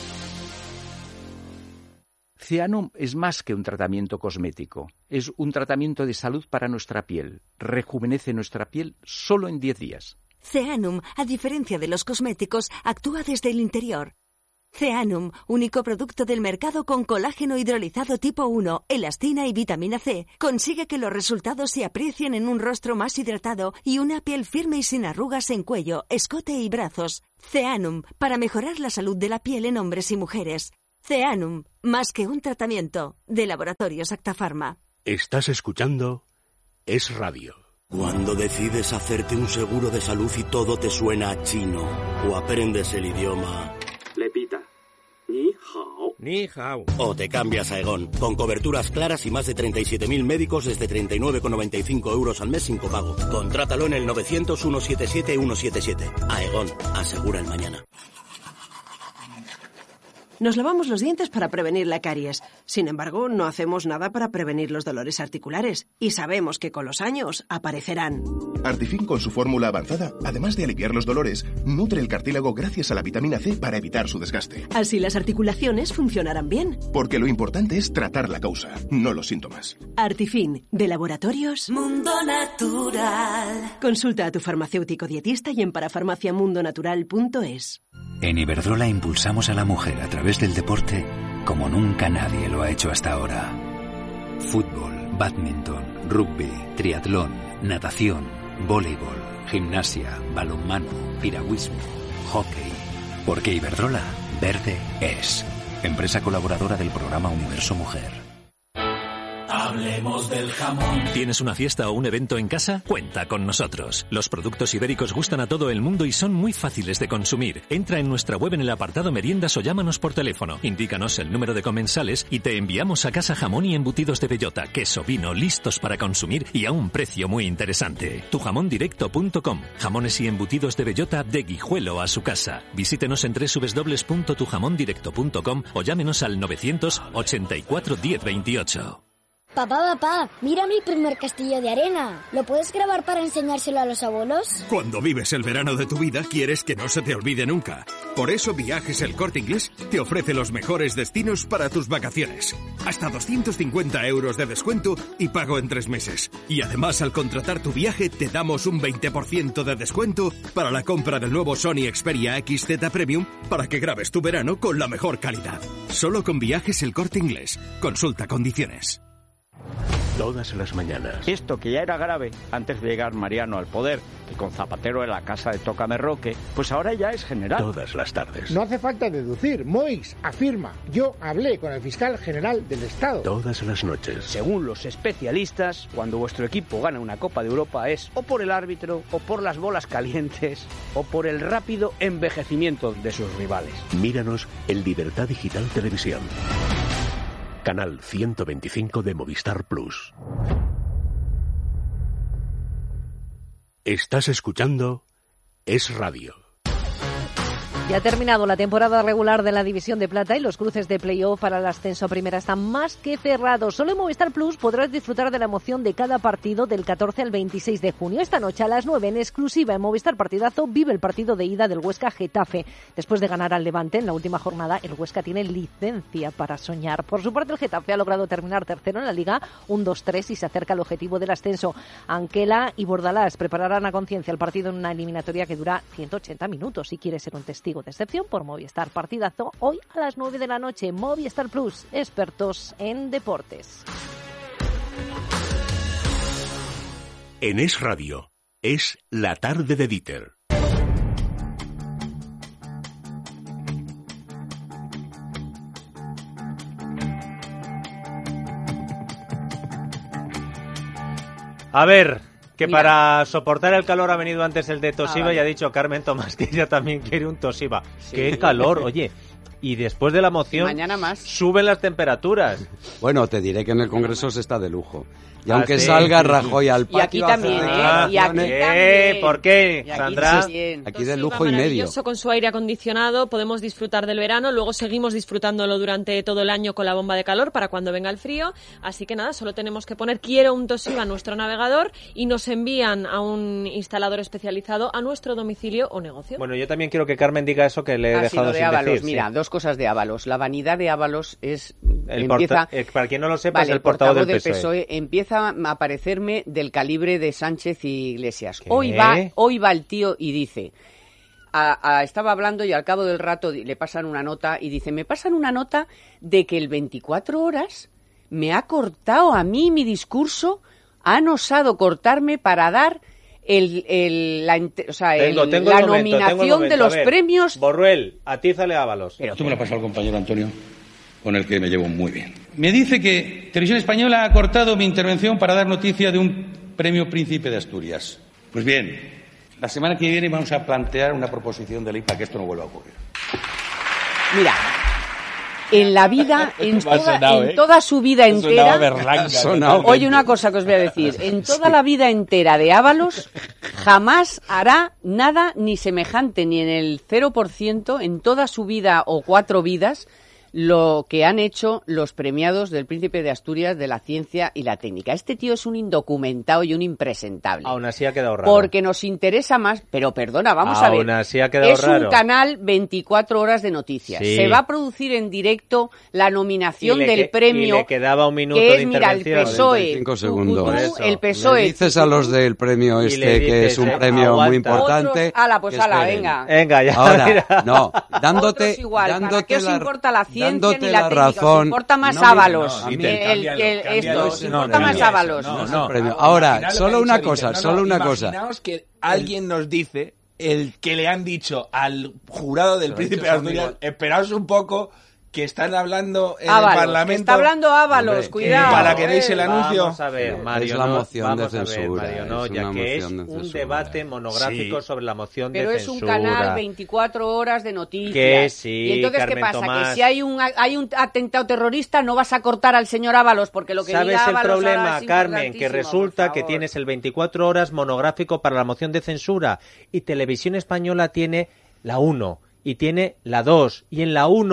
Zeanum es más que un tratamiento cosmético. Es un tratamiento de salud para nuestra piel. Rejuvenece nuestra piel solo en diez días.
Zeanum, a diferencia de los cosméticos, actúa desde el interior. Zeanum, único producto del mercado con colágeno hidrolizado tipo uno, elastina y vitamina C, consigue que los resultados se aprecien en un rostro más hidratado y una piel firme y sin arrugas en cuello, escote y brazos. Zeanum, para mejorar la salud de la piel en hombres y mujeres. Zeanum, más que un tratamiento, de Laboratorios Acta Pharma.
Estás escuchando Es Radio.
Cuando decides hacerte un seguro de salud y todo te suena a chino o aprendes el idioma...
Le pita. Ni hao.
Ni hao. O te cambias a Aegon, con coberturas claras y más de treinta y siete mil médicos desde treinta y nueve con noventa y cinco euros al mes sin copago. Contrátalo en el novecientos, ciento setenta y siete, ciento setenta y siete. Aegon, asegura el mañana.
Nos lavamos los dientes para prevenir la caries. Sin embargo, no hacemos nada para prevenir los dolores articulares. Y sabemos que con los años aparecerán.
Artifin, con su fórmula avanzada, además de aliviar los dolores, nutre el cartílago gracias a la vitamina C para evitar su desgaste.
Así las articulaciones funcionarán bien.
Porque lo importante es tratar la causa, no los síntomas.
Artifin, de Laboratorios
Mundo Natural.
Consulta a tu farmacéutico dietista y en parafarmaciamundonatural punto es.
En Iberdrola impulsamos a la mujer a través del deporte como nunca nadie lo ha hecho hasta ahora. Fútbol, bádminton, rugby, triatlón, natación, voleibol, gimnasia, balonmano, piragüismo, hockey. Porque Iberdrola, verde es. Empresa colaboradora del programa Universo Mujer.
Hablemos del jamón. ¿Tienes una fiesta o un evento en casa? Cuenta con nosotros. Los productos ibéricos gustan a todo el mundo y son muy fáciles de consumir. Entra en nuestra web en el apartado meriendas o llámanos por teléfono. Indícanos el número de comensales y te enviamos a casa jamón y embutidos de bellota, queso, vino, listos para consumir y a un precio muy interesante. tu jamón directo punto com. Jamones y embutidos de bellota de Guijuelo a su casa. Visítenos en doble u doble u doble u punto tu jamón directo punto com o llámenos al novecientos ochenta y cuatro diez veintiocho.
Papá, papá, mira mi primer castillo de arena. ¿Lo puedes grabar para enseñárselo a los abuelos?
Cuando vives el verano de tu vida, quieres que no se te olvide nunca. Por eso Viajes El Corte Inglés te ofrece los mejores destinos para tus vacaciones. Hasta doscientos cincuenta euros de descuento y pago en tres meses. Y además, al contratar tu viaje, te damos un veinte por ciento de descuento para la compra del nuevo Sony Xperia X Z Premium para que grabes tu verano con la mejor calidad. Solo con Viajes El Corte Inglés. Consulta condiciones.
Todas las mañanas.
Esto que ya era grave antes de llegar Mariano al poder, que con Zapatero en la casa de Tócame Roque, pues ahora ya es general.
Todas las tardes.
No hace falta deducir. Moix afirma: yo hablé con el fiscal general del Estado.
Todas las noches.
Según los especialistas, cuando vuestro equipo gana una Copa de Europa es o por el árbitro, o por las bolas calientes, o por el rápido envejecimiento de sus rivales.
Míranos en Libertad Digital Televisión. Canal ciento veinticinco de Movistar Plus. Estás escuchando Es Radio.
Ya ha terminado la temporada regular de la División de Plata y los cruces de playoff para el ascenso a primera están más que cerrados. Solo en Movistar Plus podrás disfrutar de la emoción de cada partido del catorce al veintiséis de junio. Esta noche a las nueve en exclusiva en Movistar Partidazo vive el partido de ida del Huesca Getafe. Después de ganar al Levante en la última jornada, el Huesca tiene licencia para soñar. Por su parte, el Getafe ha logrado terminar tercero en la Liga, un dos tres, y se acerca al objetivo del ascenso. Anquela y Bordalás prepararán a conciencia el partido en una eliminatoria que dura ciento ochenta minutos. Si quieres ser un testigo de excepción por Movistar Partidazo, hoy a las nueve de la noche. Movistar Plus, expertos en deportes.
En Es Radio, es la tarde de Dieter.
A ver, que
Mira.
para soportar el calor ha venido antes el de Toshiba,
Ah, vale.
y ha dicho Carmen Tomás que ella también quiere un Toshiba. ¡Qué calor! Oye, y después de la moción
mañana más.
suben las temperaturas.
Bueno, te diré que en el Congreso se está de lujo. Y
Ah,
aunque
sí,
salga
sí, sí.
Rajoy al patio...
Y aquí también,
a hacer
¿eh?
declaraciones,
Y aquí
¿Eh?
también.
¿Por qué,
Y aquí
Sandra?
también.
Aquí de
Toshiba
lujo y medio.
maravilloso con su aire acondicionado, podemos disfrutar del verano, luego seguimos disfrutándolo durante todo el año con la bomba de calor para cuando venga el frío, así que nada, solo tenemos que poner quiero un Toshiba en nuestro navegador y nos envían a un instalador especializado a nuestro domicilio o negocio.
Bueno, yo también quiero que Carmen diga eso que le he
Ha
dejado
sido de
sin
Ábalos.
decir.
Mira,
sí.
dos cosas de Ábalos. La vanidad de Ábalos es...
El
empieza...
porta- eh, para quien no lo sepa,
Vale,
es el portavoz, del
P S O E.
P S O E.
Empieza a aparecerme del calibre de Sánchez y Iglesias.
¿Qué?
Hoy va, hoy va el tío y dice... A, a, estaba hablando y al cabo del rato di- le pasan una nota y dice, me pasan una nota de que el veinticuatro horas me ha cortado a mí mi discurso, han osado cortarme para dar el, el, la, ente- o sea,
Tengo,
el-
tengo
la
el momento, tengo el
nominación
momento.
de los
A ver,
premios.
Borruel, atízale a Ábalos.
Esto me lo ha pasado el compañero Antonio, con el que me llevo muy bien. Me dice que Televisión Española ha cortado mi intervención para dar noticia de un premio Príncipe de Asturias. Pues bien, la semana que viene vamos a plantear una proposición de ley para que esto no vuelva a ocurrir.
Mira, en la vida, en,
Me ha
toda,
sonado,
en
¿eh?
toda su vida
Me ha sonado
entera...
Berlanga, Ha sonado.
Oye, una cosa que os voy a decir. En toda la vida entera de Ábalos, jamás hará nada ni semejante, ni en el cero por ciento, en toda su vida o cuatro vidas, lo que han hecho los premiados del Príncipe de Asturias de la Ciencia y la Técnica. Este tío es un indocumentado y un impresentable.
Aún así ha quedado raro.
Porque nos interesa más, pero perdona, vamos a ver.
Aún así ha quedado
es
raro.
un canal veinticuatro horas de noticias.
Sí.
Se va a producir en directo la nominación
Y le
del
que-
premio.
y le quedaba un minuto
que
de
es, mira, el
intervención.
P S O E.
cuarenta y cinco
tú,
segundos.
tú,
Por eso.
el P S O E.
Le dices a los del premio
Y
este
le
que
dices,
es un
eh,
premio
aguanta.
muy importante.
Otros, ala, pues
que
ala,
esperen.
venga.
Venga, ya.
Ahora,
mira.
no, dándote,
Otros igual, ¿para
dándote
qué os
la,
importa la ciencia
dándote
ni la,
la
técnica?
razón.
Os importa más
No,
Ábalos.
no,
el,
Dieter,
el, el- el- esto, os
no,
importa
no,
más
no,
Ábalos.
no, no, premio. Ahora, solo una cosa, solo una cosa.
Imaginaos que alguien nos dice el que le han dicho al jurado del
Se lo ha
Príncipe de
dicho su
Asturias,
amigo.
esperaos un poco, que están hablando en
Ábalos,
el
que
Parlamento.
está hablando Ábalos,
Hombre,
cuidado.
Para que deis el
eh.
anuncio.
Vamos a ver,
No,
Mario,
es la
no,
moción de
vamos a ver,
censura,
Mario, no,
es
ya
una
que es
moción de
un
censura.
debate monográfico
Sí.
sobre la moción
Pero
de
es un
censura.
canal veinticuatro horas de noticias.
Que sí,
y entonces,
Carmen
¿qué pasa?
Tomás.
Que si hay un, hay un atentado terrorista no vas a cortar al señor Ábalos, porque lo que
¿Sabes
diga
el
Ábalos ahora
problema,
es
Carmen? Que
importantísimo,
resulta
por
que
favor.
tienes el veinticuatro horas monográfico para la moción de censura y Televisión Española tiene la uno y tiene la dos y en la uno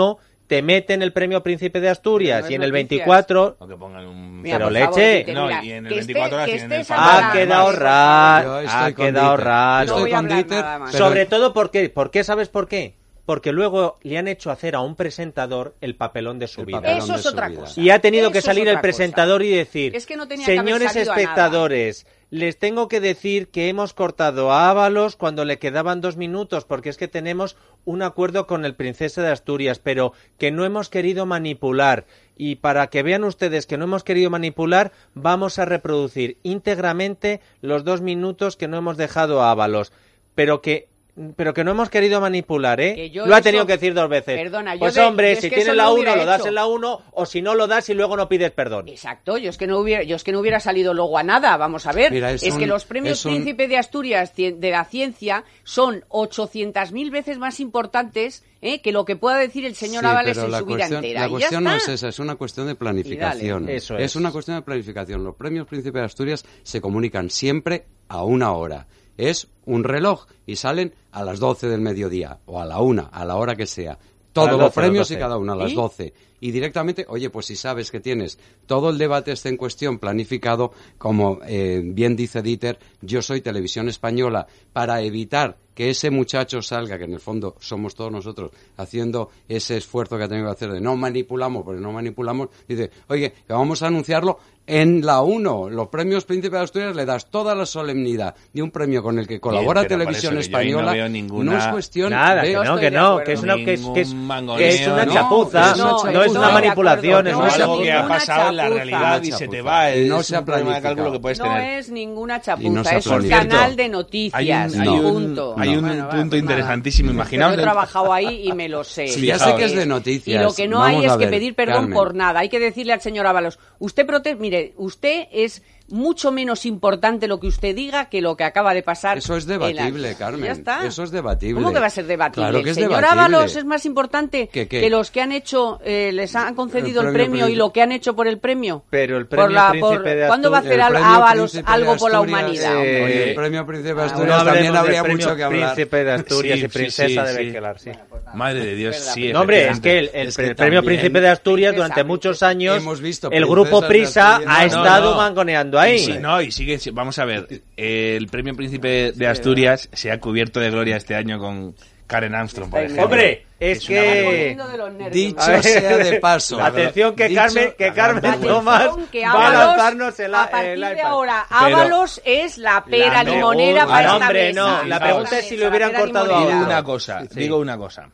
te meten el premio Príncipe de Asturias
no
y en
noticias.
el veinticuatro...
O que pongan un...
Mira, pero leche...
Favor, no, y en el veinticuatro horas tienen el
Ha quedado raro, ha quedado
Dieter.
raro.
Yo estoy con Dieter, pero-
Sobre todo porque, ¿por qué? ¿Sabes por qué? Porque luego le han hecho hacer a un presentador el papelón de su vida.
Eso es otra cosa.
Y ha tenido
Eso
que
es
salir
otra
el presentador y decir,
Es que no tenía que haber
señores
salido a nada".
espectadores, les tengo que decir que hemos cortado a Ábalos cuando le quedaban dos minutos, porque es que tenemos un acuerdo con el Princesa de Asturias, pero que no hemos querido manipular. Y para que vean ustedes que no hemos querido manipular, vamos a reproducir íntegramente los dos minutos que no hemos dejado a Ábalos. Pero que... Pero que no hemos querido manipular, ¿eh?
Que yo
Lo ha
eso-
tenido que decir dos veces.
Perdona, yo
pues
de-
hombre,
yo es
si
que
tienes
eso
la
lo
uno,
hubiera
lo das
hecho.
en la uno, o si no lo das y luego no pides perdón.
Exacto, yo es que no hubiera, yo es que no hubiera salido luego a nada, vamos a ver.
Mira,
es
es
que
un-
los premios
es un-
Príncipe de Asturias ci- de la ciencia son ochocientas mil veces más importantes ¿eh? que lo que pueda decir el señor
Sí,
Ábalos
pero
en
la
su vida
cuestión,
entera.
la
y ya
cuestión no es
está.
esa, es una cuestión de planificación.
Y dale.
Eso
es.
es.
una cuestión de planificación. Los premios Príncipe de Asturias se comunican siempre a una hora. Es un reloj y salen a las doce del mediodía o a la una, a la hora que sea. Todos
las
los
doce,
premios
las
y cada uno a las
¿Y?
doce. Y directamente, oye, pues si sabes que tienes todo el debate este en cuestión planificado, como eh, bien dice Dieter, yo soy Televisión Española, para evitar que ese muchacho salga, que en el fondo somos todos nosotros, haciendo ese esfuerzo que ha tenido que hacer de no manipulamos, porque no manipulamos, dice, oye, que vamos a anunciarlo en la uno, los premios Príncipe de Asturias le das toda la solemnidad de un premio con el que colabora
Bien, pero
Televisión
por eso que yo ahí
Española.
no veo ninguna-
No es cuestión
Nada,
de...
que no, que no, que es una, que es, que es,
Ningún mangoneo,
que es una
no,
chapuza,
que
no,
es una
no es
chapuza.
una manipulación, es
No,
una
es algo que
chapuza.
ha pasado en la
chapuza.
realidad y
Una
se te
chapuza.
va.
Y no
es
se ha
un problema de cálculo
planificado.
que puedes
No
tener.
es ninguna
Y no
chapuza,
se ha
es un
planificado.
canal de
Hay
noticias.
un, hay un-
punto.
hay un
Bueno, va,
punto
pues nada.
interesantísimo.
Yo
Imaginaos
he
dentro-
trabajado ahí y me lo sé.
Sí, ya sé que es de noticias.
Y lo que no
Vamos
hay es
a
que
ver,
pedir perdón
Carmen.
por nada. Hay que decirle al señor Ábalos, usted protege, mire, usted es mucho menos importante lo que usted diga que lo que acaba de pasar.
Eso es
en la-
debatible, Carmen.
Ya está.
Eso es debatible.
¿Cómo que va a ser debatible?
Claro que
el
es
señor
debatible.
Ábalos es más importante
¿Qué, qué?
que los que han hecho, eh, les han concedido
El
el,
premio
premio y
Príncipe.
lo que han hecho por el premio.
Pero el
Por
premio
la-
Príncipe
por-
de
¿Cuándo va a
Asturias-
hacer
El
Al-
premio
Ábalos
Príncipe de
algo por la
Asturias,
humanidad?
eh,
hombre?
Oye, el premio Príncipe de
Ah,
Asturias
no hablemos
también
del
habría
premio
mucho que hablar.
Príncipe de Asturias
Sí,
y
sí,
Princesa
sí,
de
sí.
Bequelar, sí.
Madre de Dios, sí.
No, hombre, es
efectivamente.
que el, el
Es
pre-
que
el premio
también-
Príncipe de Asturias
Princesa,
durante muchos años,
Hemos visto
el grupo
princesas de
Prisa
Asturias.
ha
No, no,
estado
no.
mangoneando ahí.
Sí, no, y sigue, vamos a ver, el premio Príncipe de Asturias se ha cubierto de gloria este año con Karen Armstrong, por ejemplo.
Hombre, es
una
que...
Poniendo de los nervios.
Dicho
A ver,
sea de paso.
Atención que
Dicho-
Carmen, que Carmen
Atención
Tomás
que
va a
Ábalos,
lanzarnos el,
a partir
el
de
iPad.
ahora,
Pero-
Ábalos es la pera
La
limonera
pregunta-
para
Ah,
esta
hombre,
mesa.
no, la pregunta es si le hubieran
La pera
cortado
limonera.
Digo
ahora.
una cosa,
Sí.
digo una cosa.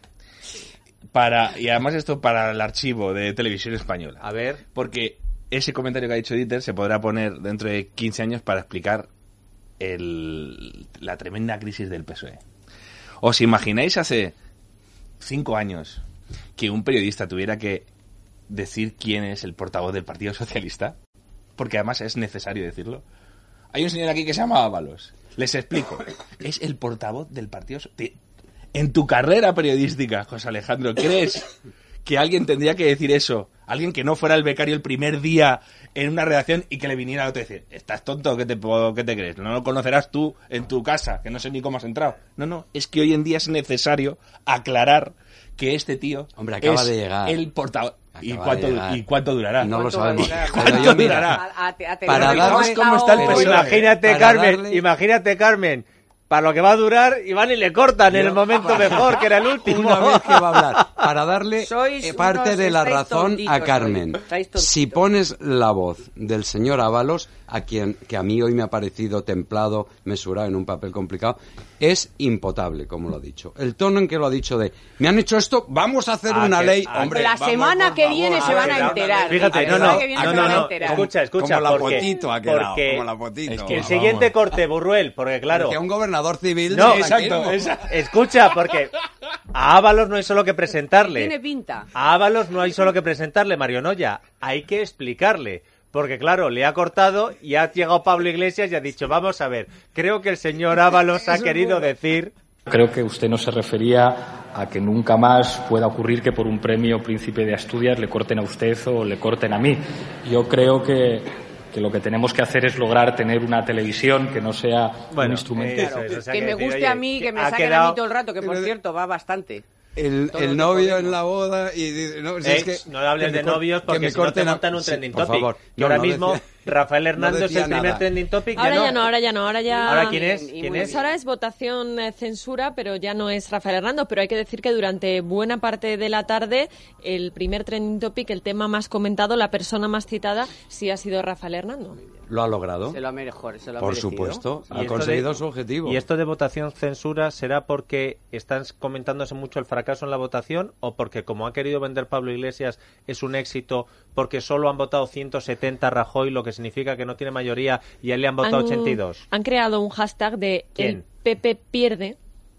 Para, y además esto para el archivo de Televisión Española.
A ver.
Porque ese comentario que ha dicho Dieter se podrá poner dentro de quince años para explicar el, la tremenda crisis del P S O E. ¿Os imagináis hace cinco años que un periodista tuviera que decir quién es el portavoz del Partido Socialista? Porque además es necesario decirlo. Hay un señor aquí que se llama Ábalos. Les explico. Es el portavoz del Partido Socialista. En tu carrera periodística, José Alejandro, ¿crees que alguien tendría que decir eso? Alguien que no fuera el becario el primer día en una redacción y que le viniera a otro y decir, ¿estás tonto? ¿Qué te, ¿Qué te crees? No lo conocerás tú en tu casa, que no sé ni cómo has entrado. No, no, es que hoy en día es necesario aclarar que este tío
Hombre, acaba
es
de llegar.
el portavoz. ¿Y
Acaba
cuánto,
de llegar.
¿Y cuánto durará?
No lo
¿Cuánto va a
sabemos.
durar?
Pero
¿Cuánto
yo, mira,
durará?
A- a- a tener
Para
que
darle-
cómo
cómo está el
hoy.
P S O E.
Imagínate,
Para
Carmen,
darle-
imagínate, Carmen, para lo que va a durar, y van y le cortan en el momento mejor, que era el último.
Una vez que va a hablar, para darle
Sois
eh, parte
unos-
de la
estáis
razón
tontitos
a Carmen.
hoy, estáis tontitos.
Si pones la voz del señor Ábalos, a quien que a mí hoy me ha parecido templado, mesurado en un papel complicado, es impotable, como lo ha dicho. El tono en que lo ha dicho de, me han hecho esto, vamos a hacer
Ah,
una
que-
ley,
ah,
hombre.
La
vamos,
semana
por
que
favor.
viene se
A
van
ver,
a enterar.
Fíjate,
La
no,
semana
no,
que viene
no,
se
no,
van a
no,
enterar.
escucha, escucha,
Como la
porque,
potito ha quedado,
porque
como la potito.
es que el
Vamos.
siguiente corte, Burruel, porque claro,
Que un gobernador civil...
no,
de
exacto,
tranquilo.
exacto.
escucha, porque a Ábalos no hay solo que presentarle.
Tiene pinta.
A Ábalos no hay solo que presentarle, Mario Noya, hay que explicarle. Porque claro, le ha cortado y ha llegado Pablo Iglesias y ha dicho, vamos a ver, creo que el señor Ábalos ha querido decir...
Creo que usted no se refería a que nunca más pueda ocurrir que por un premio Príncipe de Asturias le corten a usted o le corten a mí. Yo creo que, que lo que tenemos que hacer es lograr tener una televisión que no sea
Bueno,
un instrumento.
eso es, o sea
que me
decir,
guste
oye,
a mí, que me
ha
saquen a
quedado-
mí todo el rato, que por cierto va bastante.
el,
Todo
el
lo
novio
podemos.
en la boda y dice, no, si
Eh,
es que,
no hables
que me
de
cor-
novios
que
porque
me
si no te
corten a-
montan un
sí,
trending
por
topic.
favor.
Y
No,
ahora
no
mismo
decía-
Rafael Hernández
no
es el
decía
primer
nada.
trending topic.
Ahora
ya no.
ya no, ahora ya no, ahora ya...
¿Ahora quién es?
Y muy
¿Quién
bien.
es?
Pues ahora es votación eh, censura, pero ya no es Rafael Hernando. Pero hay que decir que durante buena parte de la tarde, el primer trending topic, el tema más comentado, la persona más citada, sí ha sido Rafael Hernando.
¿Lo ha logrado?
Se lo ha mejor, se lo ha
Por
merecido.
supuesto,
Y
ha
esto
conseguido
de-
su objetivo.
¿Y esto de votación censura será porque están comentándose mucho el fracaso en la votación o porque, como ha querido vender Pablo Iglesias, es un éxito porque solo han votado ciento setenta Rajoy, lo que significa que no tiene mayoría y a él le han votado
Han-
ochenta y dos?
Han creado un hashtag de
¿Quién?
el P P pierde.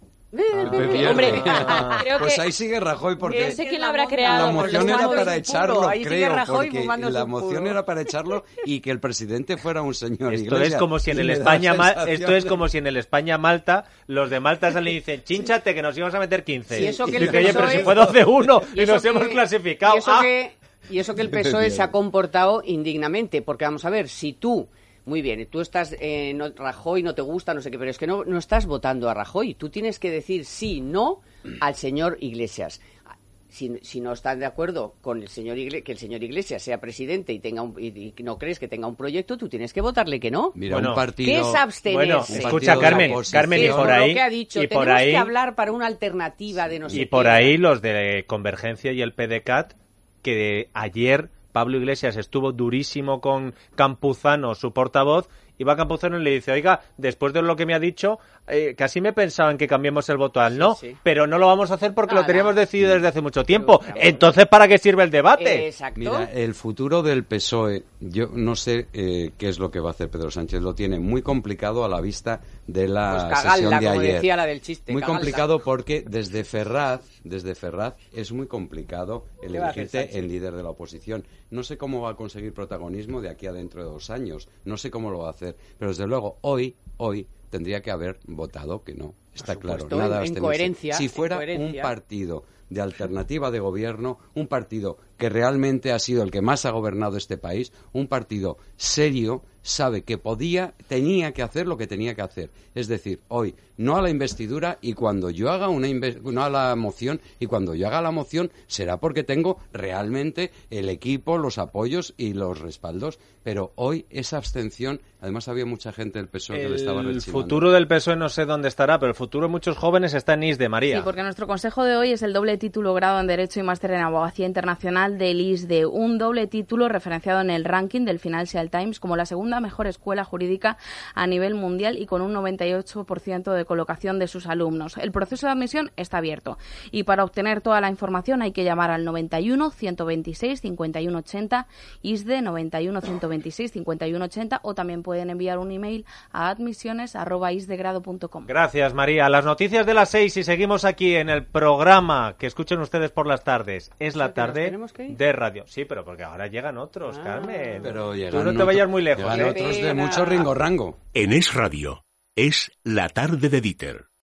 El P P
Hombre,
pierde.
ah, creo
pues
que-
ahí sigue Rajoy porque
No sé quién lo habrá creado.
la
porque
moción
está
era
muy
para
puro.
echarlo,
Ahí sigue
creo,
Rajoy
porque
fumando
la
su
moción
puro.
era para echarlo y que el presidente fuera un señor
Esto
Iglesias.
es como si en
Y
el
me da
España Ma-
sensación
esto es
de-
como si en el España Malta los de Malta salen y dicen chínchate que nos íbamos a meter quince.
Y eso que
Y
el
dice, oye, pero
PSOE
si fue doce uno y,
y eso
nos hemos
que-
clasificado.
Y eso,
¡Ah!
que, y eso que el P S O E se ha comportado indignamente, porque vamos a ver, si tú, muy bien, tú estás, eh, no, Rajoy no te gusta, no sé qué, pero es que no, no estás votando a Rajoy, tú tienes que decir sí, no al señor Iglesias. Si, si no estás de acuerdo con el señor Igle- que el señor Iglesias sea presidente y tenga un, y, y no crees que tenga un proyecto, tú tienes que votarle que no.
Mira,
Bueno,
un partido...
¿Qué es abstenerse?
Bueno,
un
escucha,
partido de
Carmen,
oposición.
Carmen, y
Es
por
por
ahí-
lo que ha dicho,
y por
tenemos
ahí-
que hablar para una alternativa de no sé
Y
qué.
por ahí los de Convergencia y el P D C A T, que ayer Pablo Iglesias estuvo durísimo con Campuzano, su portavoz, y va Campuzano y le dice, oiga, después de lo que me ha dicho, eh, casi me pensaba en que cambiemos el voto al no,
Sí, sí.
pero no lo vamos a hacer porque
Nada.
lo teníamos decidido desde hace mucho tiempo. Entonces, ¿para qué sirve el debate?
Exacto.
Mira, el futuro del P S O E, yo no sé eh, qué es lo que va a hacer Pedro Sánchez, lo tiene muy complicado a la vista de la
Pues cagalda,
sesión de
como
ayer.
decía la del chiste,
muy
cagalda.
complicado porque desde Ferraz, desde Ferraz es muy complicado el
¿Qué va a hacer
elegirte
Sánchez?
en líder de la oposición. No sé cómo va a conseguir protagonismo de aquí a dentro de dos años, no sé cómo lo va a hacer, pero desde luego hoy, hoy tendría que haber votado que no. Está claro,
supuesto,
nada
en- en
abstenerse.
coherencia,
Si
en
fuera
coherencia.
un partido de alternativa de gobierno, un partido que realmente ha sido el que más ha gobernado este país, un partido serio, sabe que podía, tenía que hacer lo que tenía que hacer. Es decir, hoy no a la investidura y cuando yo haga una inve- no a la moción y cuando yo haga la moción será porque tengo realmente el equipo, los apoyos y los respaldos. Pero hoy esa abstención, además había mucha gente del P S O E que le estaba
El
rechivando.
futuro del P S O E no sé dónde estará, pero el futuro de muchos jóvenes está en I S D, María.
Sí, porque nuestro consejo de hoy es el doble título grado en Derecho y máster en Abogacía Internacional del I S D, un doble título referenciado en el ranking del Financial Times como la segunda mejor escuela jurídica a nivel mundial y con un noventa y ocho por ciento de colocación de sus alumnos. El proceso de admisión está abierto y para obtener toda la información hay que llamar al noventa y uno, ciento veintiséis, cincuenta y uno ochenta, I S D noventa y uno, ciento veintiséis, cincuenta y uno ochenta o también pueden enviar un email a admisiones arroba isdegrado punto com.
Gracias, María. Las noticias de las seis y seguimos aquí en el programa que escuchen ustedes por las tardes. Es la
que nos
tarde
tenemos que ir.
de radio. Sí, pero porque ahora llegan otros, Carmen.
Pero
Tú
llegan
no te
otro-
vayas muy lejos.
llegan
¿eh?
otros de mucho ringo rango.
En Es Radio, es la tarde de Dieter.